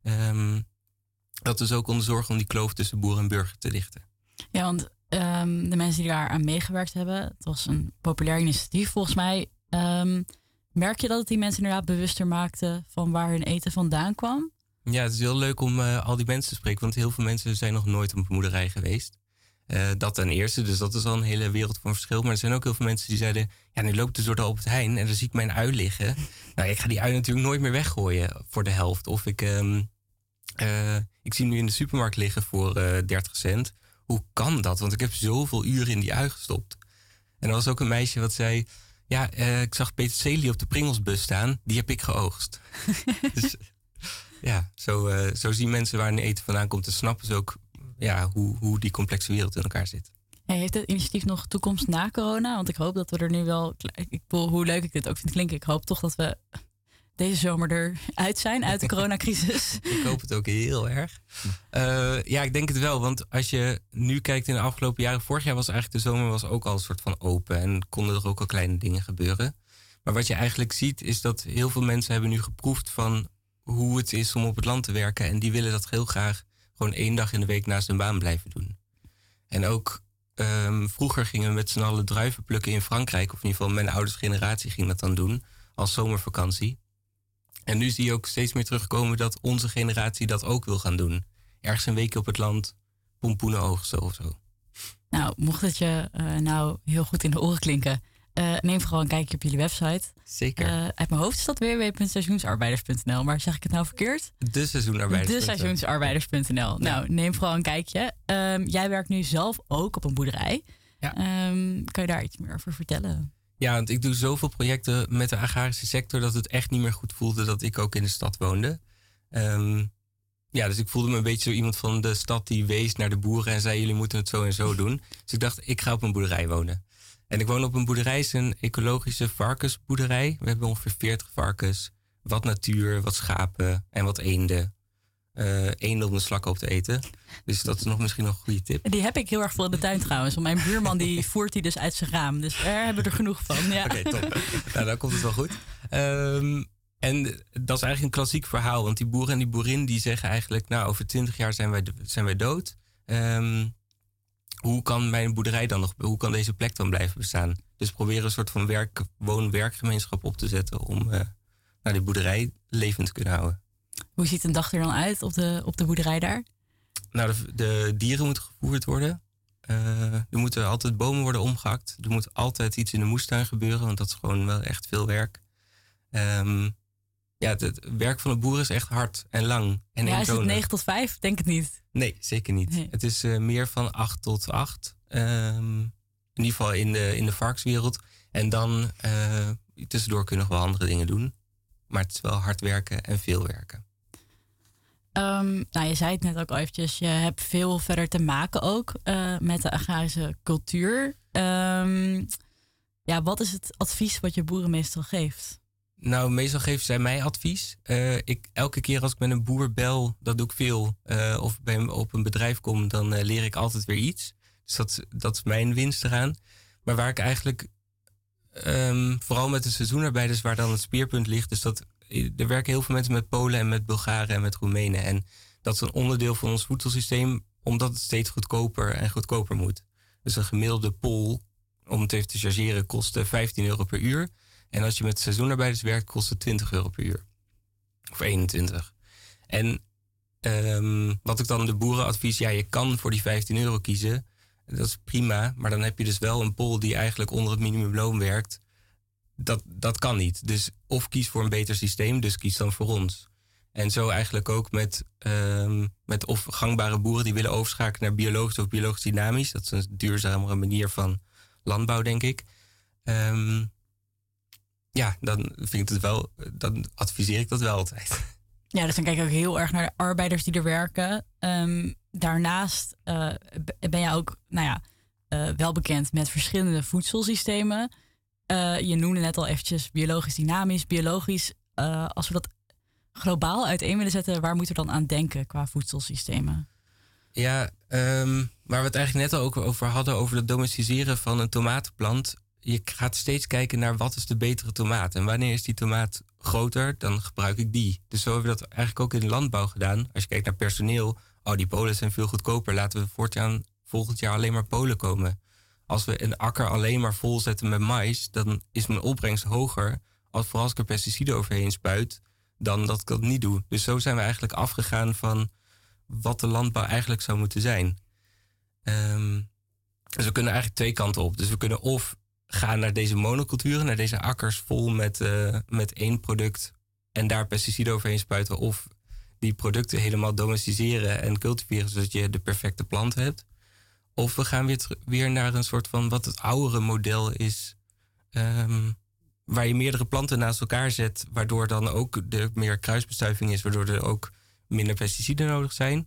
Um, dat we zo konden zorgen om die kloof tussen boer en burger te dichten. Ja, want um, de mensen die daar aan meegewerkt hebben, het was een populair initiatief volgens mij. Um, merk je dat het die mensen inderdaad bewuster maakte van waar hun eten vandaan kwam? Ja, het is heel leuk om uh, al die mensen te spreken. Want heel veel mensen zijn nog nooit op een boerderij geweest. Uh, dat ten eerste, dus dat is al een hele wereld van verschil. Maar er zijn ook heel veel mensen die zeiden, ja, nu loopt dus door de Albert Heijn en dan zie ik mijn ui liggen. Nou, ik ga die ui natuurlijk nooit meer weggooien voor de helft. Of ik, um, uh, ik zie hem nu in de supermarkt liggen voor uh, dertig cent. Hoe kan dat? Want ik heb zoveel uren in die ui gestopt. En er was ook een meisje wat zei, ja, uh, ik zag peterselie op de Pringelsbus staan. Die heb ik geoogst. Dus ja, zo, uh, zo zien mensen waar hun eten vandaan komt. En snappen ze ook ja, hoe, hoe die complexe wereld in elkaar zit. Hey, heeft het initiatief nog toekomst na corona? Want ik hoop dat we er nu wel... Ik bedoel, hoe leuk ik dit ook vind klinken. Ik hoop toch dat we deze zomer eruit zijn, uit de coronacrisis. Ik hoop het ook heel erg. Uh, ja, ik denk het wel. Want als je nu kijkt in de afgelopen jaren... Vorig jaar was eigenlijk de zomer was ook al een soort van open. En konden er ook al kleine dingen gebeuren. Maar wat je eigenlijk ziet is dat heel veel mensen hebben nu geproefd van hoe het is om op het land te werken. En die willen dat heel graag gewoon één dag in de week naast hun baan blijven doen. En ook um, vroeger gingen we met z'n allen druiven plukken in Frankrijk. Of in ieder geval mijn ouders generatie ging dat dan doen. Als zomervakantie. En nu zie je ook steeds meer terugkomen dat onze generatie dat ook wil gaan doen. Ergens een weekje op het land, pompoenen oogsten of zo. Nou, mocht het je uh, nou heel goed in de oren klinken, Uh, neem vooral een kijkje op jullie website. Zeker. Uh, uit mijn hoofd is dat w w w punt seizoensarbeiders punt n l. Maar zeg ik het nou verkeerd? De seizoensarbeiders. De seizoensarbeiders punt n l. Ja. Nou, neem vooral een kijkje. Um, jij werkt nu zelf ook op een boerderij. Ja. Um, kan je daar iets meer over vertellen? Ja, want ik doe zoveel projecten met de agrarische sector dat het echt niet meer goed voelde dat ik ook in de stad woonde. Um, ja, dus ik voelde me een beetje zo iemand van de stad die wees naar de boeren en zei jullie moeten het zo en zo doen. Dus ik dacht, ik ga op een boerderij wonen. En ik woon op een boerderij, het is een ecologische varkensboerderij. We hebben ongeveer veertig varkens, wat natuur, wat schapen en wat eenden. Uh, eenden om de slakken op te eten. Dus dat is nog misschien nog een goede tip. Die heb ik heel erg veel in de tuin trouwens. Want mijn buurman die voert die dus uit zijn raam. Dus daar hebben we er genoeg van. Ja. Oké, okay, top. Nou, dan komt het wel goed. Um, en dat is eigenlijk een klassiek verhaal. Want die boeren en die boerin die zeggen eigenlijk... nou, over twintig jaar zijn wij, zijn wij dood. Um, hoe kan mijn boerderij dan nog... hoe kan deze plek dan blijven bestaan? Dus proberen een soort van werk, woon-werkgemeenschap op te zetten... om uh, nou, die boerderij levend te kunnen houden. Hoe ziet een dag er dan uit op de, op de boerderij daar? Nou, de, de dieren moeten gevoerd worden. Uh, er moeten altijd bomen worden omgehakt. Er moet altijd iets in de moestuin gebeuren, want dat is gewoon wel echt veel werk. Um, ja, het, het werk van de boer is echt hard en lang. En ja, is het negen tot vijf? Denk het niet. Nee, zeker niet. Nee. Het is uh, meer van acht tot acht. Um, in ieder geval in de, in de varkenswereld. En dan uh, tussendoor kunnen we nog wel andere dingen doen. Maar het is wel hard werken en veel werken. Um, nou, je zei het net ook al eventjes. Je hebt veel verder te maken ook uh, met de agrarische cultuur. Um, ja, wat is het advies wat je boeren meestal geeft? Nou, meestal geven zij mij advies. Uh, ik, elke keer als ik met een boer bel, dat doe ik veel. Uh, of bij hem op een bedrijf kom, dan uh, leer ik altijd weer iets. Dus dat, dat is mijn winst eraan. Maar waar ik eigenlijk... Um, vooral met de seizoenarbeiders waar dan het speerpunt ligt... is dat er werken heel veel mensen met Polen en met Bulgaren en met Roemenen. En dat is een onderdeel van ons voedselsysteem... omdat het steeds goedkoper en goedkoper moet. Dus een gemiddelde Pool, om het even te chargeren... kost vijftien euro per uur. En als je met seizoenarbeiders werkt, kost het twintig euro per uur. Of eenentwintig. En um, wat ik dan de boeren advies... ja, je kan voor die vijftien euro kiezen... Dat is prima, maar dan heb je dus wel een pool die eigenlijk onder het minimumloon werkt. Dat, dat kan niet. Dus of kies voor een beter systeem, dus kies dan voor ons. En zo eigenlijk ook met, um, met of gangbare boeren die willen overschakelen naar biologisch of biologisch dynamisch. Dat is een duurzamere manier van landbouw, denk ik. Um, ja, dan vind ik het wel, dan adviseer ik dat wel altijd. Ja, dus dan kijk ik ook heel erg naar de arbeiders die er werken. Um, daarnaast uh, ben je ook, nou ja, uh, wel bekend met verschillende voedselsystemen. Uh, je noemde net al eventjes biologisch dynamisch, biologisch. Uh, als we dat globaal uiteen willen zetten, waar moeten we dan aan denken qua voedselsystemen? Ja, um, waar we het eigenlijk net al ook over hadden, over het domesticeren van een tomatenplant. Je gaat steeds kijken naar wat is de betere tomaat. En wanneer is die tomaat groter, dan gebruik ik die. Dus zo hebben we dat eigenlijk ook in de landbouw gedaan. Als je kijkt naar personeel, oh, die Polen zijn veel goedkoper. Laten we voortaan, volgend jaar alleen maar Polen komen. Als we een akker alleen maar vol zetten met mais, dan is mijn opbrengst hoger. Als, vooral als ik er pesticiden overheen spuit, dan dat ik dat niet doe. Dus zo zijn we eigenlijk afgegaan van wat de landbouw eigenlijk zou moeten zijn. Um, dus we kunnen eigenlijk twee kanten op. Dus we kunnen of gaan naar deze monoculturen, naar deze akkers vol met, uh, met één product en daar pesticiden overheen spuiten, of die producten helemaal domesticeren en cultiveren zodat je de perfecte plant hebt. Of we gaan weer, ter- weer naar een soort van wat het oudere model is, um, waar je meerdere planten naast elkaar zet, waardoor dan ook er meer kruisbestuiving is, waardoor er ook minder pesticiden nodig zijn.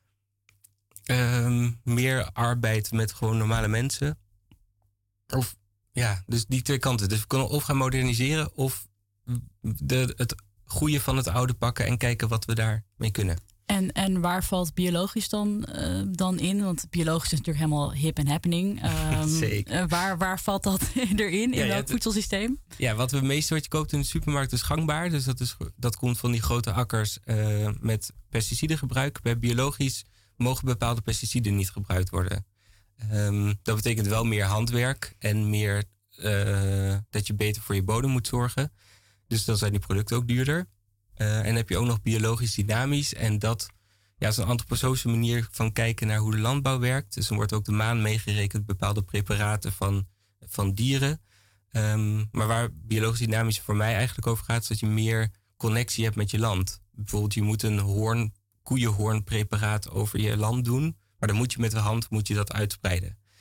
Um, meer arbeid met gewoon normale mensen. Of ja, dus die twee kanten. Dus we kunnen of gaan moderniseren of de, het goede van het oude pakken en kijken wat we daarmee kunnen. En, en waar valt biologisch dan, uh, dan in? Want biologisch is natuurlijk helemaal hip en happening. Um, Zeker. Uh, waar, waar valt dat erin? In ja, welk ja, voedselsysteem? Ja, wat we meestal wat je koopt in de supermarkt is gangbaar. Dus dat, is, dat komt van die grote akkers uh, met pesticidengebruik. Bij biologisch mogen bepaalde pesticiden niet gebruikt worden. Um, dat betekent wel meer handwerk en meer uh, dat je beter voor je bodem moet zorgen. Dus dan zijn die producten ook duurder. Uh, en dan heb je ook nog biologisch dynamisch. En dat ja, is een antroposofische manier van kijken naar hoe de landbouw werkt. Dus dan wordt ook de maan meegerekend, bepaalde preparaten van, van dieren. Um, maar waar biologisch dynamisch voor mij eigenlijk over gaat, is dat je meer connectie hebt met je land. Bijvoorbeeld je moet een hoorn, koeienhoornpreparaat over je land doen. Maar dan moet je met de hand moet je dat uitspreiden.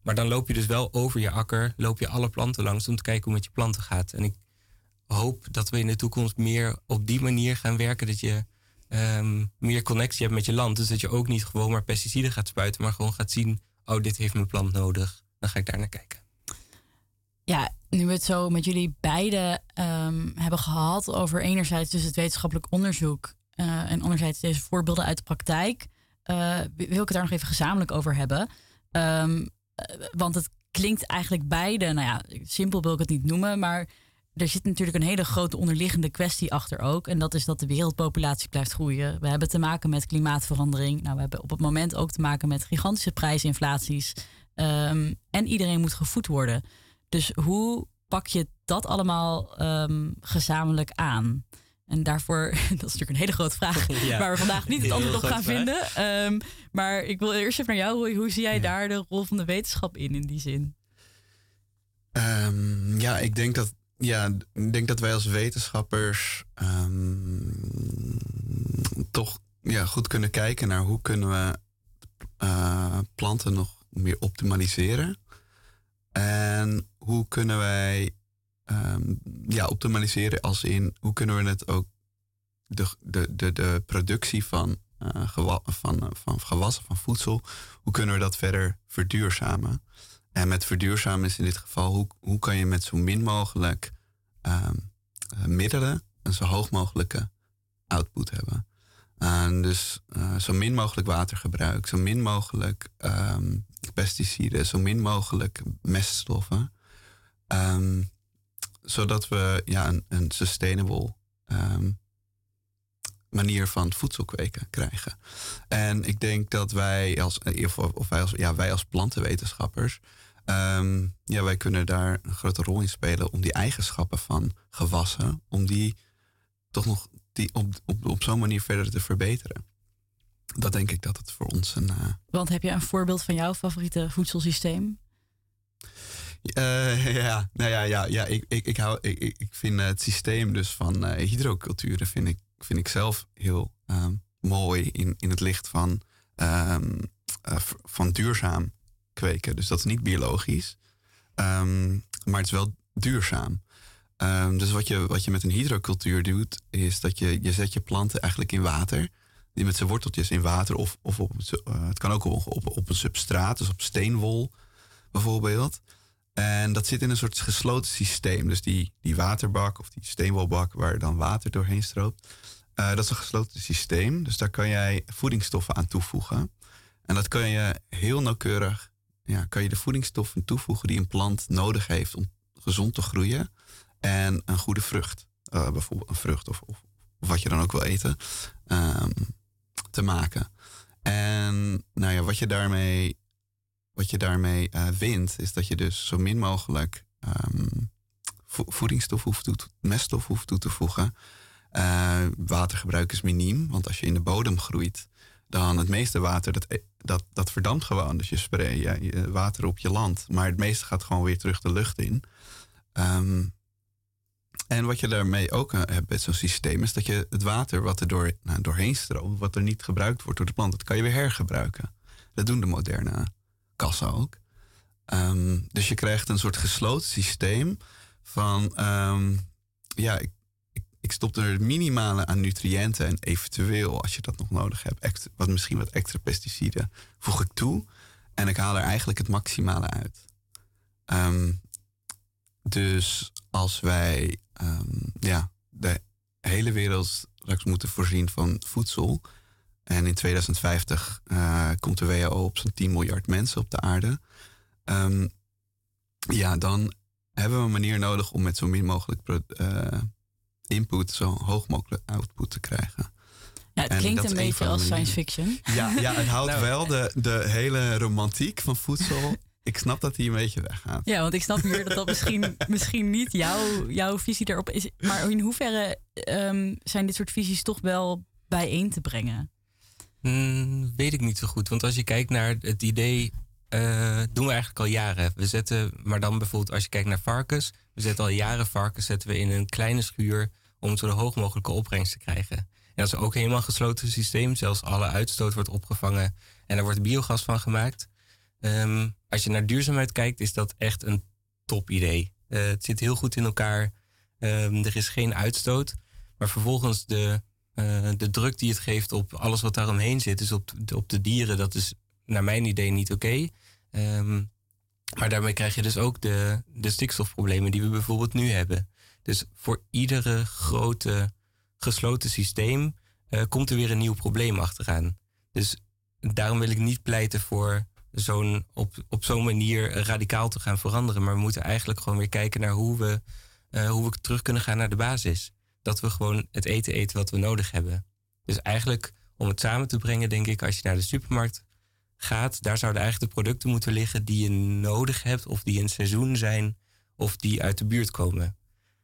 Maar dan loop je dus wel over je akker, loop je alle planten langs om te kijken hoe het met je planten gaat. En ik hoop dat we in de toekomst meer op die manier gaan werken, dat je um, meer connectie hebt met je land. Dus dat je ook niet gewoon maar pesticiden gaat spuiten, maar gewoon gaat zien, oh, dit heeft mijn plant nodig. Dan ga ik daar naar kijken. Ja, nu we het zo met jullie beiden um, hebben gehad over enerzijds dus het wetenschappelijk onderzoek uh, en anderzijds deze voorbeelden uit de praktijk, uh, wil ik het daar nog even gezamenlijk over hebben. Um, uh, want het klinkt eigenlijk beide, nou ja, simpel wil ik het niet noemen, maar er zit natuurlijk een hele grote onderliggende kwestie achter ook. En dat is dat de wereldpopulatie blijft groeien. We hebben te maken met klimaatverandering. Nou, we hebben op het moment ook te maken met gigantische prijsinflaties. Um, en iedereen moet gevoed worden. Dus hoe pak je dat allemaal um, gezamenlijk aan? En daarvoor, dat is natuurlijk een hele grote vraag, ja, waar we vandaag niet het antwoord op gaan vraag. vinden. Um, maar ik wil eerst even naar jou, Roy. Hoe zie jij ja. daar de rol van de wetenschap in, in die zin? Um, ja, ik denk dat, ja, ik denk dat wij als wetenschappers um, toch ja, goed kunnen kijken naar hoe kunnen we uh, planten nog meer optimaliseren. En hoe kunnen wij um, ja, optimaliseren als in hoe kunnen we het ook de, de, de, de productie van, uh, gewa- van, van gewassen, van voedsel, hoe kunnen we dat verder verduurzamen? En met verduurzamen is in dit geval hoe, hoe kan je met zo min mogelijk um, uh, middelen een zo hoog mogelijke output hebben. En dus uh, zo min mogelijk watergebruik, zo min mogelijk um, pesticiden, zo min mogelijk meststoffen. Um, zodat we ja, een, een sustainable um, manier van voedsel kweken krijgen. En ik denk dat wij als, of wij als, ja, wij als plantenwetenschappers, um, ja, wij kunnen daar een grote rol in spelen om die eigenschappen van gewassen, om die toch nog die op, op, op zo'n manier verder te verbeteren. Dat denk ik dat het voor ons een... Uh... Want heb je een voorbeeld van jouw favoriete voedselsysteem? Uh, ja, nou ja, ja, ja ik, ik, ik, hou, ik, ik vind het systeem dus van uh, hydroculturen vind ik, vind ik zelf heel um, mooi in, in het licht van, um, uh, van duurzaam kweken. Dus dat is niet biologisch, um, maar het is wel duurzaam. Um, dus wat je, wat je met een hydrocultuur doet, is dat je, je zet je planten eigenlijk in water. Die met zijn worteltjes in water of, of op, uh, het kan ook op, op, op een substraat, dus op steenwol bijvoorbeeld. En dat zit in een soort gesloten systeem. Dus die, die waterbak of die steenwolbak waar dan water doorheen stroomt. Uh, dat is een gesloten systeem. Dus daar kan jij voedingsstoffen aan toevoegen. En dat kan je heel nauwkeurig, ja, kan je de voedingsstoffen toevoegen die een plant nodig heeft om gezond te groeien. En een goede vrucht, uh, bijvoorbeeld een vrucht of, of, of wat je dan ook wil eten, um, te maken. En nou ja, wat je daarmee, wat je daarmee uh, wint, is dat je dus zo min mogelijk um, vo- voedingsstof hoeft toe, meststof hoeft toe te voegen. Uh, watergebruik is miniem, want als je in de bodem groeit, dan het meeste water, dat, dat, dat verdampt gewoon. Dus je spray ja, je water op je land, maar het meeste gaat gewoon weer terug de lucht in. Um, En wat je daarmee ook hebt met zo'n systeem, is dat je het water wat er door, nou, doorheen stroomt, wat er niet gebruikt wordt door de plant, dat kan je weer hergebruiken. Dat doen de moderne kassen ook. Um, dus je krijgt een soort gesloten systeem van, um, ja, ik, ik, ik stop er het minimale aan nutriënten en eventueel, als je dat nog nodig hebt, extra, wat, misschien wat extra pesticiden, voeg ik toe. En ik haal er eigenlijk het maximale uit. Um, dus als wij um, ja, de hele wereld straks moeten voorzien van voedsel. En in tweeduizend vijftig uh, komt de W H O op zo'n tien miljard mensen op de aarde. Um, ja, dan hebben we een manier nodig om met zo min mogelijk pro- uh, input zo hoog mogelijk output te krijgen. Ja, het klinkt een beetje als science fiction. Ja, ja het houdt nou, wel de, de hele romantiek van voedsel. Ik snap dat die een beetje weggaat. Ja, want ik snap meer dat dat misschien, misschien niet jouw, jouw visie erop is. Maar in hoeverre um, zijn dit soort visies toch wel bijeen te brengen? Hmm, weet ik niet zo goed. Want als je kijkt naar het idee, uh, doen we eigenlijk al jaren. We zetten, maar dan bijvoorbeeld als je kijkt naar varkens. We zetten al jaren varkens zetten we in een kleine schuur om zo de hoog mogelijke opbrengst te krijgen. En dat is ook helemaal een gesloten systeem. Zelfs alle uitstoot wordt opgevangen en er wordt biogas van gemaakt. Um, als je naar duurzaamheid kijkt, is dat echt een top idee. Uh, het zit heel goed in elkaar. Um, er is geen uitstoot. Maar vervolgens de, uh, de druk die het geeft op alles wat daaromheen zit, dus op, op de dieren, dat is naar mijn idee niet oké. Okay. Um, maar daarmee krijg je dus ook de, de stikstofproblemen die we bijvoorbeeld nu hebben. Dus voor iedere grote gesloten systeem uh, komt er weer een nieuw probleem achteraan. Dus daarom wil ik niet pleiten voor zo'n, op, op zo'n manier radicaal te gaan veranderen. Maar we moeten eigenlijk gewoon weer kijken naar hoe we, uh, hoe we terug kunnen gaan naar de basis. Dat we gewoon het eten eten wat we nodig hebben. Dus eigenlijk om het samen te brengen, denk ik, als je naar de supermarkt gaat, daar zouden eigenlijk de producten moeten liggen die je nodig hebt, of die in seizoen zijn, of die uit de buurt komen.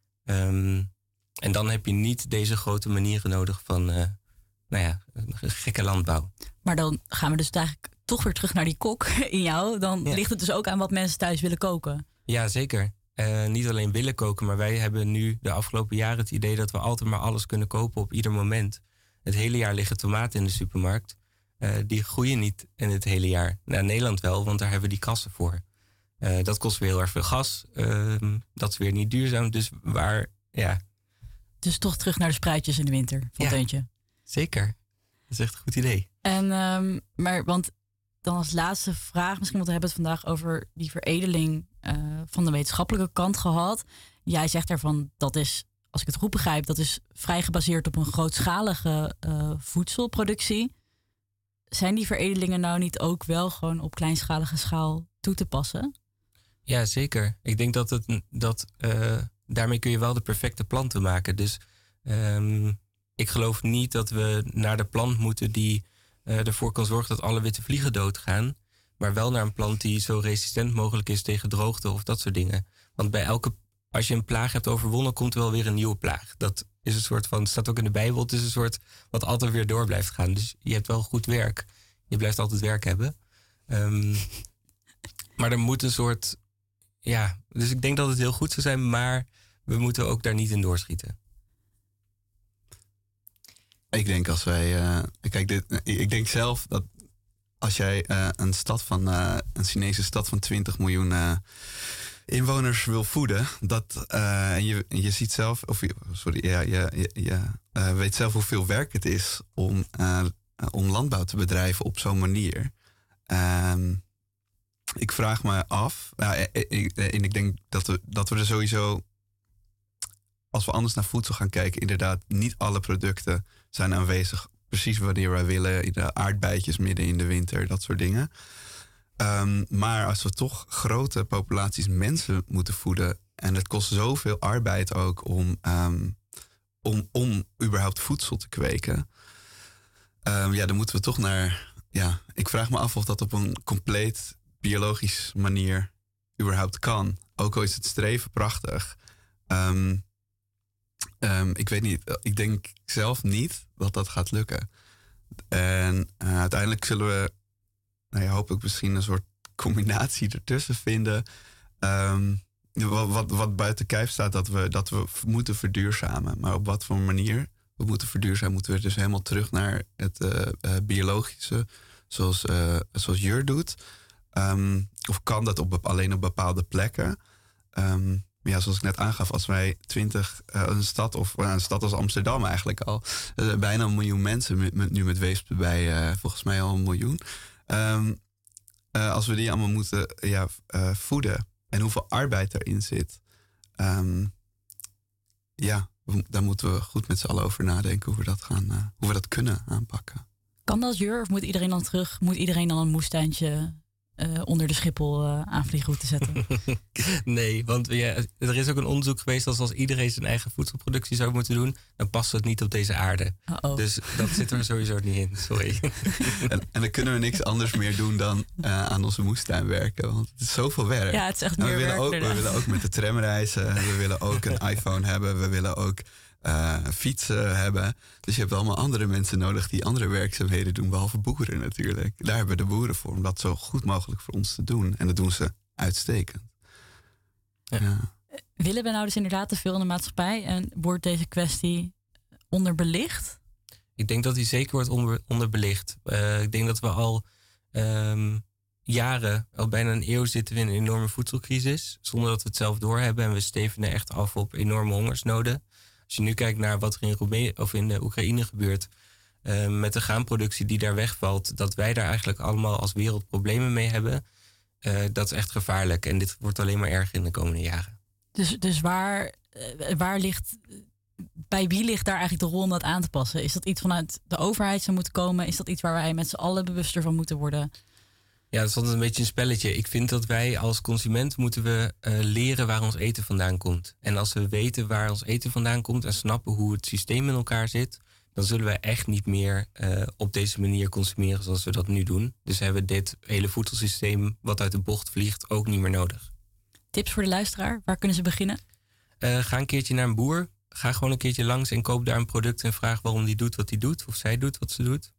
Um, en dan heb je niet deze grote manieren nodig van, uh, nou ja, gekke landbouw. Maar dan gaan we dus eigenlijk toch weer terug naar die kok in jou. Dan ja. ligt het dus ook aan wat mensen thuis willen koken. Ja, zeker. Uh, niet alleen willen koken, maar wij hebben nu de afgelopen jaren het idee dat we altijd maar alles kunnen kopen op ieder moment. Het hele jaar liggen tomaten in de supermarkt. Uh, die groeien niet in het hele jaar. Nou, Nederland wel, want daar hebben we die kassen voor. Uh, dat kost weer heel erg veel gas. Uh, dat is weer niet duurzaam. Dus waar, ja. Dus toch terug naar de spruitjes in de winter, fonteuntje. Ja, zeker. Dat is echt een goed idee. En, um, maar, want dan als laatste vraag, misschien want we hebben het vandaag over die veredeling uh, van de wetenschappelijke kant gehad. Jij zegt daarvan, dat is, als ik het goed begrijp, dat is vrij gebaseerd op een grootschalige uh, voedselproductie. Zijn die veredelingen nou niet ook wel gewoon op kleinschalige schaal toe te passen? Ja, zeker. Ik denk dat, het, dat uh, daarmee kun je wel de perfecte planten maken. Dus um, ik geloof niet dat we naar de plant moeten die uh, ervoor kan zorgen dat alle witte vliegen doodgaan. Maar wel naar een plant die zo resistent mogelijk is tegen droogte of dat soort dingen. Want bij elke, als je een plaag hebt overwonnen, komt er wel weer een nieuwe plaag. Dat is een soort van, het staat ook in de Bijbel, het is een soort wat altijd weer door blijft gaan. Dus je hebt wel goed werk. Je blijft altijd werk hebben. Um, maar er moet een soort, ja, dus ik denk dat het heel goed zou zijn, maar we moeten ook daar niet in doorschieten. Ik denk als wij, uh, kijk, dit, ik denk zelf dat als jij uh, een stad van, uh, een Chinese stad van twintig miljoen uh, inwoners wil voeden, dat uh, en je, je ziet zelf, of je, sorry, ja, je, je, je uh, weet zelf hoeveel werk het is om, uh, om landbouw te bedrijven op zo'n manier. Um, ik vraag me af, nou, en ik denk dat we, dat we er sowieso, als we anders naar voedsel gaan kijken, inderdaad, niet alle producten zijn aanwezig precies wanneer wij willen. De aardbeidjes midden in de winter, dat soort dingen. Um, maar als we toch grote populaties mensen moeten voeden, en het kost zoveel arbeid ook om, um, om, om überhaupt voedsel te kweken, um, ja, dan moeten we toch naar, ja, ik vraag me af of dat op een compleet biologisch manier überhaupt kan. Ook al is het streven prachtig. Um, um, ik weet niet, ik denk zelf niet dat dat gaat lukken. En uh, uiteindelijk zullen we, nou ja, hopelijk misschien een soort combinatie ertussen vinden. Um, wat, wat, wat buiten kijf staat, dat we, dat we moeten verduurzamen. Maar op wat voor manier we moeten verduurzamen, moeten we dus helemaal terug naar het uh, uh, biologische, zoals, uh, zoals Jur doet. Um, of kan dat op, alleen op bepaalde plekken? Um, ja, zoals ik net aangaf, als wij twintig, uh, een stad of uh, een stad als Amsterdam eigenlijk al, uh, bijna een miljoen mensen, met, met, nu met Weesp erbij, uh, volgens mij al een miljoen. Um, uh, als we die allemaal moeten ja, uh, voeden en hoeveel arbeid erin zit, um, ja, we, daar moeten we goed met z'n allen over nadenken hoe we dat gaan, uh, hoe we dat kunnen aanpakken. Kan dat, Jur? Of moet iedereen dan terug? Moet iedereen dan een moestuintje Uh, onder de Schiphol uh, aanvliegroute zetten? Nee, want ja, er is ook een onderzoek geweest dat als iedereen zijn eigen voedselproductie zou moeten doen, dan past het niet op deze aarde. Uh-oh. Dus dat zit er sowieso niet in, sorry. en, en dan kunnen we niks anders meer doen dan uh, aan onze moestuin werken, want het is zoveel werk. Ja, het is echt meer we werk. Willen ook, we willen ook met de tram reizen, we willen ook een iPhone hebben, we willen ook Uh, fietsen hebben. Dus je hebt allemaal andere mensen nodig die andere werkzaamheden doen, behalve boeren natuurlijk. Daar hebben we de boeren voor, om dat zo goed mogelijk voor ons te doen. En dat doen ze uitstekend. Ja. Ja. Willen we nou dus inderdaad te veel in de maatschappij? En wordt deze kwestie onderbelicht? Ik denk dat die zeker wordt onder, onderbelicht. Uh, ik denk dat we al um, jaren, al bijna een eeuw, zitten we in een enorme voedselcrisis. Zonder dat we het zelf doorhebben. En we stevenen echt af op enorme hongersnoden. Als je nu kijkt naar wat er in, Roemenië, of in de Oekraïne gebeurt, Uh, met de graanproductie die daar wegvalt, dat wij daar eigenlijk allemaal als wereld problemen mee hebben, uh, dat is echt gevaarlijk. En dit wordt alleen maar erger in de komende jaren. Dus, dus waar, uh, waar ligt, bij wie ligt daar eigenlijk de rol om dat aan te passen? Is dat iets vanuit de overheid zou moeten komen? Is dat iets waar wij met z'n allen bewuster van moeten worden? Ja, dat is altijd een beetje een spelletje. Ik vind dat wij als consument moeten we uh, leren waar ons eten vandaan komt. En als we weten waar ons eten vandaan komt en snappen hoe het systeem in elkaar zit, dan zullen wij echt niet meer uh, op deze manier consumeren zoals we dat nu doen. Dus hebben we dit hele voedselsysteem wat uit de bocht vliegt ook niet meer nodig. Tips voor de luisteraar? Waar kunnen ze beginnen? Uh, ga een keertje naar een boer. Ga gewoon een keertje langs en koop daar een product en vraag waarom die doet wat hij doet. Of zij doet wat ze doet.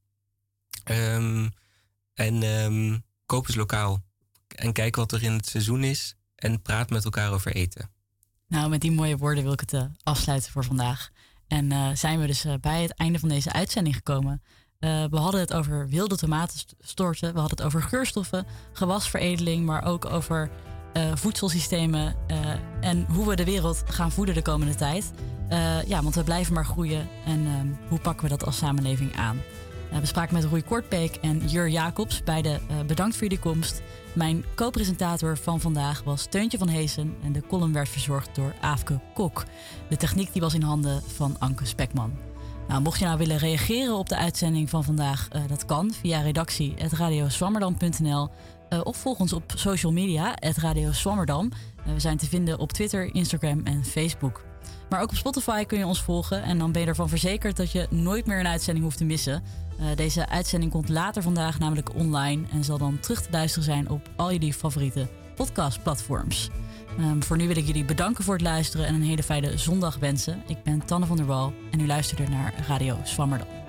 Um, en um, koop eens lokaal. En kijk wat er in het seizoen is. En praat met elkaar over eten. Nou, met die mooie woorden wil ik het uh, afsluiten voor vandaag. En uh, zijn we dus uh, bij het einde van deze uitzending gekomen. Uh, we hadden het over wilde tomatenstorten. We hadden het over geurstoffen, gewasveredeling, maar ook over uh, voedselsystemen uh, en hoe we de wereld gaan voeden de komende tijd. Uh, ja, want we blijven maar groeien. En uh, hoe pakken we dat als samenleving aan? Uh, we spraken met Roei Kortbeek en Jur Jacobs. Beide uh, bedankt voor jullie komst. Mijn co-presentator van vandaag was Teuntje van Heesen en de column werd verzorgd door Aafke Kok. De techniek die was in handen van Anke Spekman. Nou, mocht je nou willen reageren op de uitzending van vandaag, uh, dat kan via redactie at radio swammerdam punt n l uh, of volg ons op social media at radio swammerdam. Uh, we zijn te vinden op Twitter, Instagram en Facebook. Maar ook op Spotify kun je ons volgen en dan ben je ervan verzekerd dat je nooit meer een uitzending hoeft te missen. Uh, deze uitzending komt later vandaag namelijk online en zal dan terug te luisteren zijn op al jullie favoriete podcastplatforms. Um, voor nu wil ik jullie bedanken voor het luisteren en een hele fijne zondag wensen. Ik ben Tanne van der Wal en u luisterde naar Radio Swammerdam.